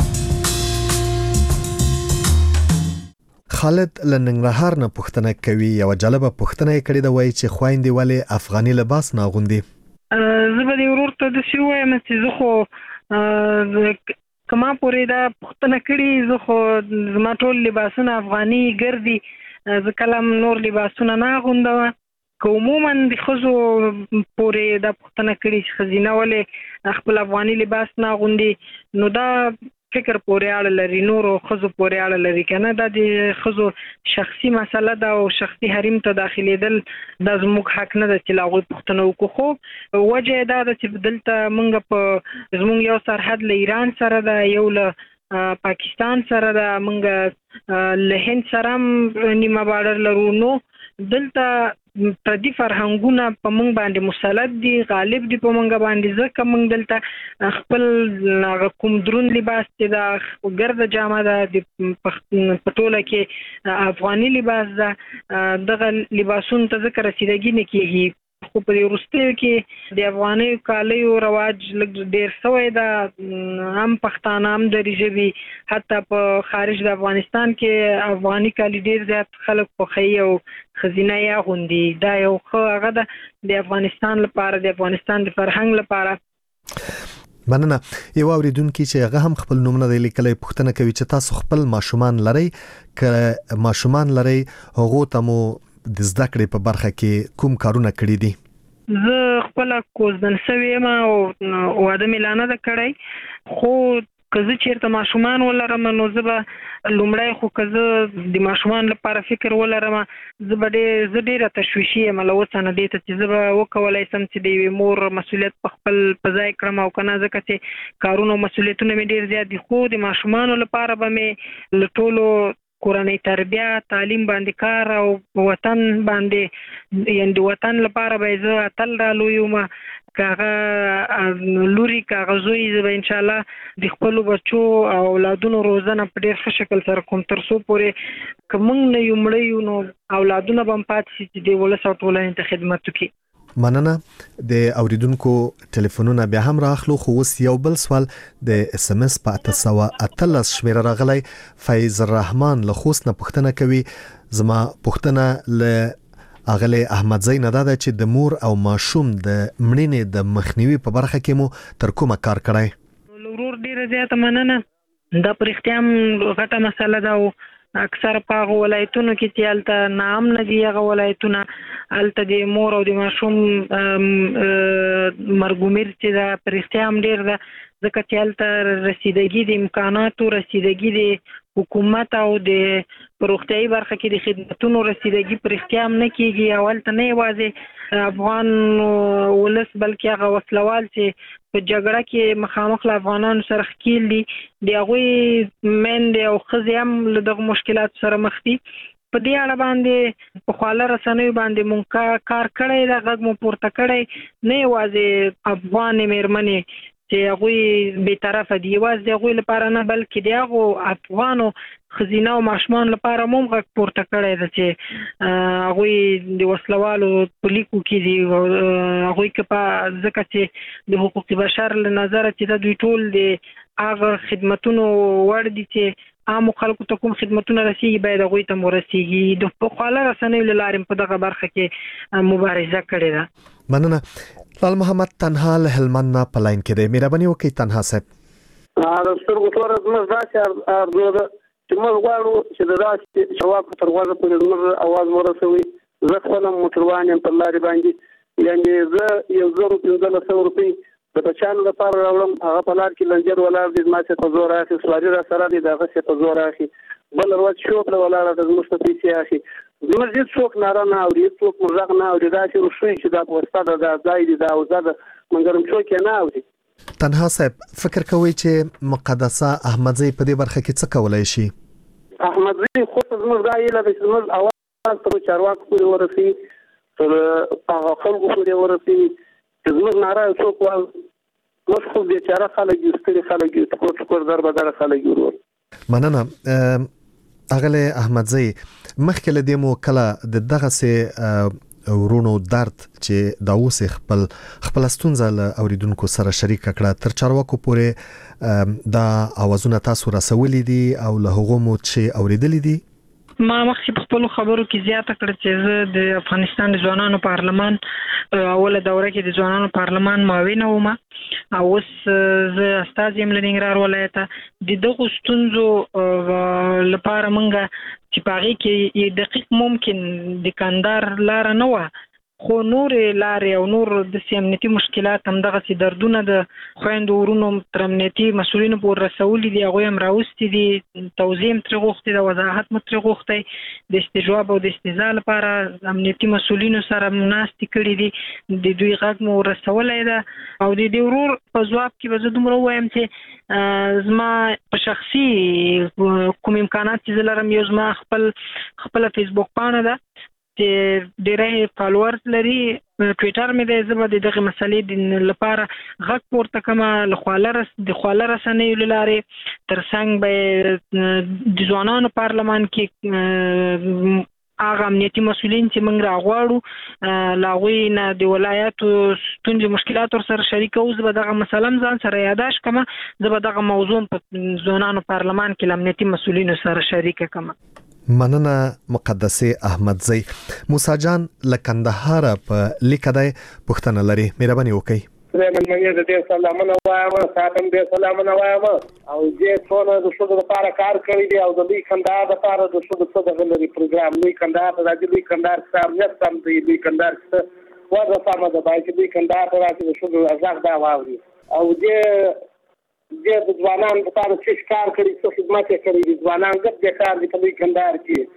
خالد له ننګرهار نه پوښتنه کوي، یو جالبه پوښتنه یې کړې ده، وایي چې خویندې ولې افغاني لباس نه اغوندي؟ زه به دې ورور ته داسې ووایم چې زه خو که ما پورې دا پوښتنه کړې، زه خو زما ټول لباسونه افغاني ګرځي، زه کله هم نور لباسونه نه اغوندم. که عموما د ښځو پورې دا پوښتنه کړې چې ښځینه ولې خپل افغاني لباس نه اغوندي، نو دا فکر پورې اړه لري، نورو ښځو پورې اړه لري که نه، دا د ښځو شخصي مسله ده او شخصي حریم ته داخلېدل دا زموږ حق نه ده چې له هغوی پوښتنه وکړو. خو وجه یې دا ده چې دلته موږ په زموږ یو سرحد له ایران سره ده، یو له پاکستان سره ده، موږ له هند سره هم نیمه باډر لرو. نو دلته پردي فرهنګونه په موږ باندې مسلط دي، غالب دي په موږ باندې، ځکه موږ دلته خپل کوم درون لباس چې دا ګرده جامه ده په ټوله کې افغاني لباس ده، دغه لباسونو ته ځکه رسیدګي نه کېږي خو په وروستیو کې د افغاني کالیو رواج لږ ډیر شوی دا هم پښتانه هم دري ژبي حتی په خارج د افغانستان کې افغاني کالی ډیر زیات خلک خوښوي او خزینه یا غوندي دا یو هغه د افغانستان لپاره د افغانستان د فرهنګ لپاره مننه. یو اوریدونکو چې هغه هم خپل نوم نه لیکلی پوښتنه کوي چې تاسو خپل ماشومان لرئ که ماشومان لرئ هغه ته مو د زده کړې په برخه کې کوم کارونه کړی دي؟ زه خپل کوزدن سوی ما او واده ملانه ده کړی خو که زه چیرته ماشومان ولرم نو زه به لومړی خو که زه د ماشومان لپاره فکر ولرم زه ډیره تشویشي یم له اوسه نه دې ته چې زه به وکولی سم چې د یوې مور مسؤلیت په خپل په ځای کړم او که نه ځکه چې کارونه او مسؤلیتونه مې ډیر زیات دي خو د ماشومانو لپاره به مې له ټولو کورنۍ تربیه تعلیم باندې کار او وطن باندې یعنی د وطن لپاره به زه اتل رالویم کاغه لوري کاغذوي زه به ان شاء الله د خپل بچو او اولادونو روزنه په ډیر ښه شکل سره کوم تر څو پورې کوم نه یمړی نو اولادونه به پاتې شي چې د ولس او ټولنې ته خدمت وکړي. مننه. د اوریدونکو ټلیفونونه بیا هم راخلو خو اوس یو بل سوال د اس ام اس په 813 شمیره راغلی. فیض الرحمن له خوست نه پوښتنه کوي. زما پوښتنه له اغلی احمد زین ده چې د مور او ماشوم د مړینې د مخنیوي په برخه کې مو تر کومه کار کړی؟ ورور ډیره زیاته مننه. دا پر اختیام غټه مسله ده او اکثر په هغه ولایتونو کې چې هلته نام نه دي هغه ولایتونه هلته د مور او د ماشوم مرګومیر چې ده پر اختیام ډیر ده ځکه چې هلته رسیدګي د امکاناتو رسیدګي د حکومت او د روغتیايي برخه کې د خدماتونو رسیدګي پر اختیام نه کیږي او هلته نه یوازې افغان ولس بلکې هغه وسلوال چې په جګړه کې مخامخ له افغانانو سره ښکیل دي د هغوی میندې او ښځې هم له دغه مشکلاتو سره مخ دي. په دې اړه باندې په خواله رسنیو باندې مونږ کار کړی ده غږ مو پورته کړی نه یوازې افغانې مېرمنې چې هغوی بېطرفه دي یوازې د هغوی لپاره نه بلکې د هغو افغانو ښځینه او ماشومان لپاره مو غږ پورته کړی ده چې هغوی د وسلوالو په لیکو کې دي هغوی که په ځکه چې د حقوق بشر له نظره چې دا دوی ټول د هغه خدمتونو وړ دي چې عامو خلکو ته کوم خدمتونه رسیږي باید هغوی ته مو رسیږي د په خواله رسنیو له لارې په دغه برخه کې مبارزه کړې ده. مننه. لال محمد تنها له هلمند نه په لاین کې دی. مهرباني وکړئ تنها صاحب. د سترګو توره زموږ داسې ارزو ده چې موږ غواړو چې د داسې شواکو تر غوږه پورې زموږ اواز ورسوي. زه خپله موټروان یم په لارې باندې یعنې زه 1500 روپۍ د بچیانو لپاره راوړم هغه په لار کې لنجر ولاړ دي زما څخه په زور اخلي سواري را سره دي د هغه څخه په زور اخلي بل ورځ شوبله ولاړه ده زموږ څخه پیسې اخلي زموږ هېڅ څوک ناره نه اوري هېڅ څوک مو غږ نه اوري داسې روښوي چې دا په وسته ده دا ځای دي دا اوزه ده مګر څوک یې نه اوري. تنها صاحب فکر کوئ چې مقدسه احمدزی په دې برخه کې څه کولی شي؟ احمدزی خو زموږ دا هیله ده چې زموږ اواز تر چارواکو پورې ورسوي تر هغه خلکو پورې ورسوي چې زموږ ناره څوک اوس خو بیچاره خلک یو ستړي خلک یو ټکور در بدره خلک یو. مننه. اغلی احمدزی مخکې له دې مو کله د دغسې ورونو درد چې دا اوس خپل ستونزه له اوریدونکو سره شریک کړه تر چارواکو پورې دا اوازونه تاسو رسولي دي او له هغو مو چې اوریدلي دي؟ ما مخکې په خپلو خبرو کې زیاته کړه چې زه د افغانستان د ځوانانو پارلمان اوله دوره کې د ځوانانو پارلمان معاونه وم او اوس زه استازی یم له ننګرهار ولایته د دغو ستونزو لپاره موږ چې په هغې کې دقیق ممکن د کندهار لاره نه وه خو نورې لارې او نور داسې امنیتي مشکلات همدغسې دردونه د خویندو ورونو تر امنیتي مسؤلینو پورې رسولي دي هغوی هم راوستي دي توضیح هم ترې غوښتې ده وضاحت مو ترې غوښتی د استجواب او د استهزا لپاره امنیتي مسؤلینو سره ناستې کړي دي د دوی غږ مو رسولی ده او د دې ورور په ځواب کې به زه دومره ووایم چې زما په شخصي کوم امکانات چې زه لرم یو زما خپله فیسبوک پاڼه ده چې ډېری فالوورز لري ټویټر مې دی زه به د دغې مسلې لپاره غږ پورته کړم د خواله رسنیو له لارې تر څنګ به د ځوانانو پارلمان کې هغه امنیتي مسولین چې موږ راغواړو لاغوی نه د ولایتو ستونزې مشکلات سره شریکو. زه به دغه مسله ځان سره یاداش کوم، زه به دغه موضوع په ځوانانو پارلمان کې امنیتي مسولینو سره شریک کوم. مننه مقدسه احمدزی. موسی جان لکندهار په لیکدای پښتنه لري، مهرباني وکړئ. سلیمان مې د دې سلامونه وایم، ساتم دې سلامونه وایم او دې څونه د څه لپاره کار کړی دی او د لوی کندهار لپاره د څه د غلري پروګرام لوی کندهار د لوی کندهار څخه نه سم دی لوی کندهار څخه وځه سم ده بای چې لوی کندهار راځي د څه ازاغ دا واوري او دې د ځوانانو لپاره څه کار کړی، څه خدمت کړی دي ځوانان د کار د لوی کندهار کې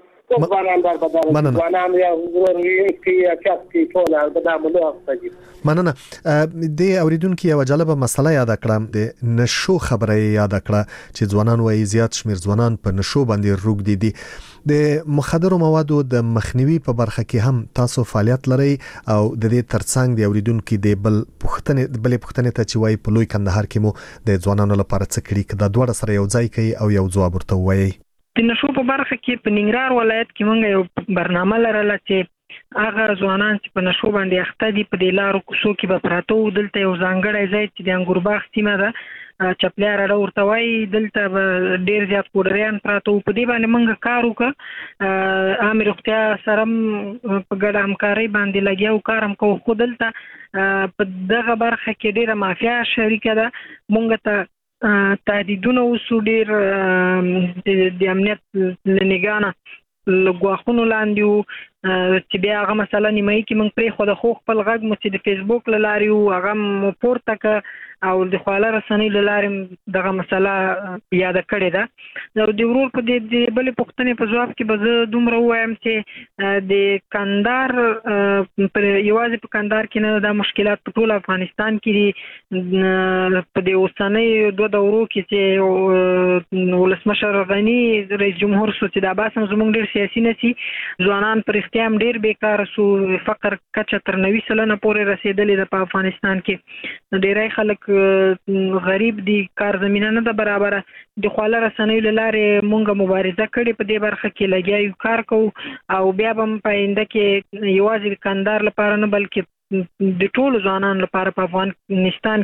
مننه. د اوریدونکو یو جالبه مسله یاد کړم، د نشو خبره یاد کړه چې ځوانان وايي زیات شمیر ځوانان په نشو باندې روږدي دي. د مخدرو موادو د مخنیوي په برخه کې هم تاسو فعالیت لرئ او د دې ترڅنګ د اوریدونکو د بل پوښتنې ته چې وايي په لوی کندهار کې مو د ځوانانو لپاره څه کړي، کدا دوړ سره یو ځای کوي او یو ځواب ورته وایي. د نشو په برخه کې په ننګرهار ولایت کې موږ یو برنامه لرله چې هغه ځوانان چې په نشو باندې اخته دي په دې لارو کوڅو کې به پراته وو. دلته یو ځانګړی ځای چې د انګورباغ سیمه ده چپلیار اړه ورته وایي، دلته به ډېر زیات پوډریان پراته وو. په دې باندې موږ کار وکړ، عامې روغتیا سره په ګډه همکارۍ باندې لګیا وو، کار هم کوو. خو دلته په دغه برخه کې ډېره مافیا شریکه ده. موږ ته تهدیدونه وسو، ډېر د امنیت لنګانه لګواخونو لاندې وو چې بیا هغه مسله نیمایي کې موږ پرېښوده. خو خپل غږ مو چې د فیسبوک له لارې وو هغه مو پورته کړه او د خواله رسنۍ له لارې دغه مسله یاده کړې ده. او د ورور په دې بلې پوښتنې په ځواب کې به زه دومره ووایم چې د کندهار یوازې په کندهار کې نه، دا مشکلات په ټول افغانستان کې دي. په دې اوسنۍ دوه دورو کې چې ولسمشر غني رئیس جمهور سو چې دا بحث هم زموږ ډېر سیاسي نه سي، ځوانان پر اختیار ډېر بیکاره سو، فقر کچه تر 90% پورې رسیدلې ده په افغانستان کې. ډېری خلک غریب دي، کار زمینه نه ده برابره. د خواله رسنیو له لارې مونږ مبارزه کړې، په دې برخه کې لګیا یو، کار کوو او بیا به هم په آینده کې یوازې کندهار لپاره نه بلکې د ټولو ځوانانو لپاره په افغانستان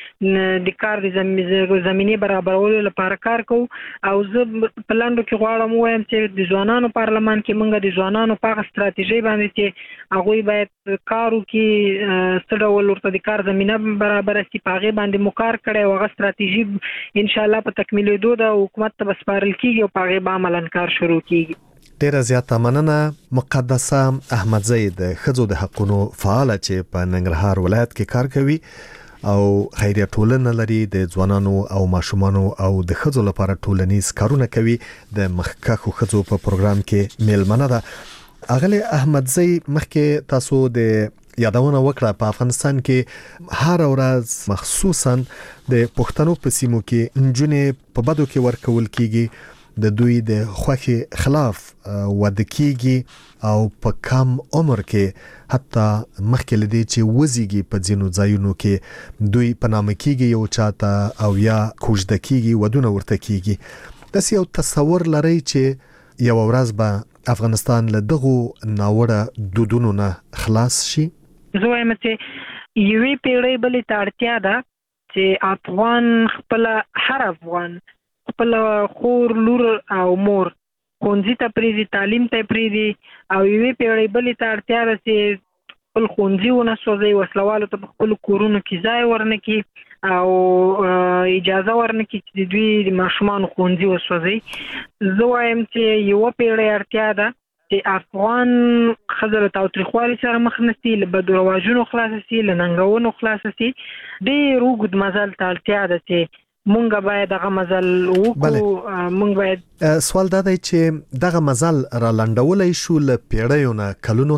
کې د کار د زمینې برابرولو لپاره کار کوو. او زه په لاندو کې غواړم ووایم چې د ځوانانو پارلمان کې موږ د ځوانانو په هغه ستراتیژۍ باندې چې هغوی باید کار وکړي، څه ډول ورته د کار زمینه برابره سي، په هغې باندې مو کار کړی او هغه ستراتیژي انشاءالله په تکمیلېدو ده، حکومت ته به سپارل کېږي او په هغې به عملاً کار شروع کېږي. ډیره زیاته مننه. مقدسه احمدزی د ښځو د حقونو فعاله چې په ننګرهار ولایت کې کار کوي او خیریه ټولنه لري، د ځوانانو او ماشومانو او د ښځو لپاره ټولنیز کارونه کوي، د مخکښو ښځو په پروګرام کې میلمنه ده. اغلی احمدزی مخکې تاسو د یادونه وکړه په افغانستان کې هر ورځ مخصوصا د پښتنو په سیمو کې نجونې په بدو کې ورکول کیږي، د دوی د خوښې خلاف واده کیږي او په کم عمر کې حتی مخکې لدی چې وزيږي په ځینو ځایونو کې دوی په نامه کیږي یو چاته او یا کوژده کیږي، ودونه ورته کیږي. داسې یو تصور لري چې یو ورځ به افغانستان له دغو ناوړه دودونو نه خلاص شي؟ زه وایم چې یوې پیړۍ بلې ته اړتیا ده چې افغان خپل هر افغان خپل خور، لور او مور ښوونځي ته پرېږدي، تعلیم ته پرېږدي او یوې پیړۍ بلې ته اړتیا ده چې خپل ښوونځي ونه سوځوي، وسلوالو ته په خپلو کورونو کې ځای ورنه کړي او اجازه ورنه کړي چې د دوی د ماشومانو ښوونځي وسوځوي. زه وایم چې یوه پیړۍ اړتیا ده چې افغان ښځه له تاوتریخوالي سره مخ نه سي، له بدو رواجونو خلاصه سي، له ننګونو خلاصه سي. ډېر اوږد مزل ته اړتیا ده چې مونږ باید دغه مزل وکړو. مونږ باید سوال دا دی چې دغه مزل را لنډولای شو له پیړیو نه کلونو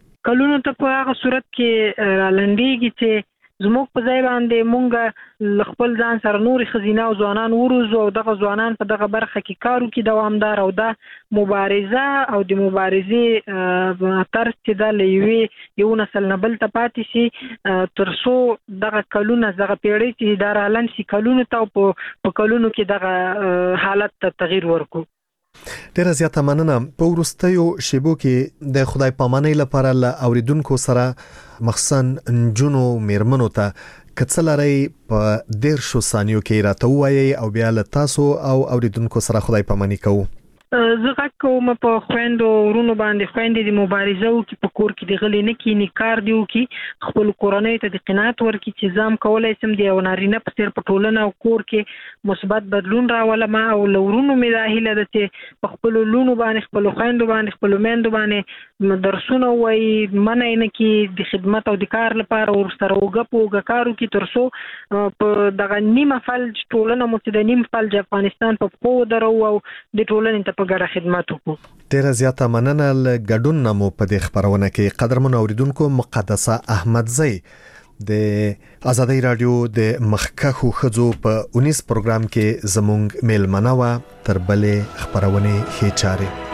ته په هغه صورت کې را لنډېږي چې زموږ په ځای باندې مونږ خپل ځان سره نورې ښځینه او ځوانان وروزو او دغه ځوانان په دغه برخه کې کار وکړي دوامدار، او دا مبارزه او د مبارزې طرز چې دا له یو نسل نه بل ته پاتې شي تر څو دغه کلونه، دغه پیړۍ چې دا رالنډ شي کلونو ته او په کلونو کې دغه حالت ته تغییر ورکړو. ډیره زیاته مننه. په وروستیو شیبو کې د خدای پامانۍ لپاره له اوریدونکو سره مخصوصا نجونو میرمنو ته کڅلاري په 10 ثانیو کې راته وایي او بیا له تاسو او اوریدونکو سره خدای پاماني کوو. زه غږ کوم په خويندو ورونو باندې خويندې د مبارزه او کې په کور کې د غلې نه کینی کار دیو کې خپل کورنۍ ته د قناعت ورکړي چې ځم کولای سم دی او نارینه په سر په ټولنه او کور کې مثبت بدلون راولم او لورونو مې راهله ده چې په خپل لونو باندې خپل خويندو باندې خپل میندو باندې درسونه وای منه نه کې د خدمت او د کار لپاره ورسره وګپو کارو کې ترسو په دغه نیمه فلج ټولنه مو د نیمه فلج افغانستان په خو درو او د ټولنې په ګډه خدمت وکړو. ډیره زیاته مننه. ګډون نمو په دې خبرونه کې قدرمن اوریدونکو مقدسه احمدزی د آزادۍ رادیو د مخکخو خزو په 19 پروګرام کې زموږ میلمنه و تر بلې خبرونه هي چاره.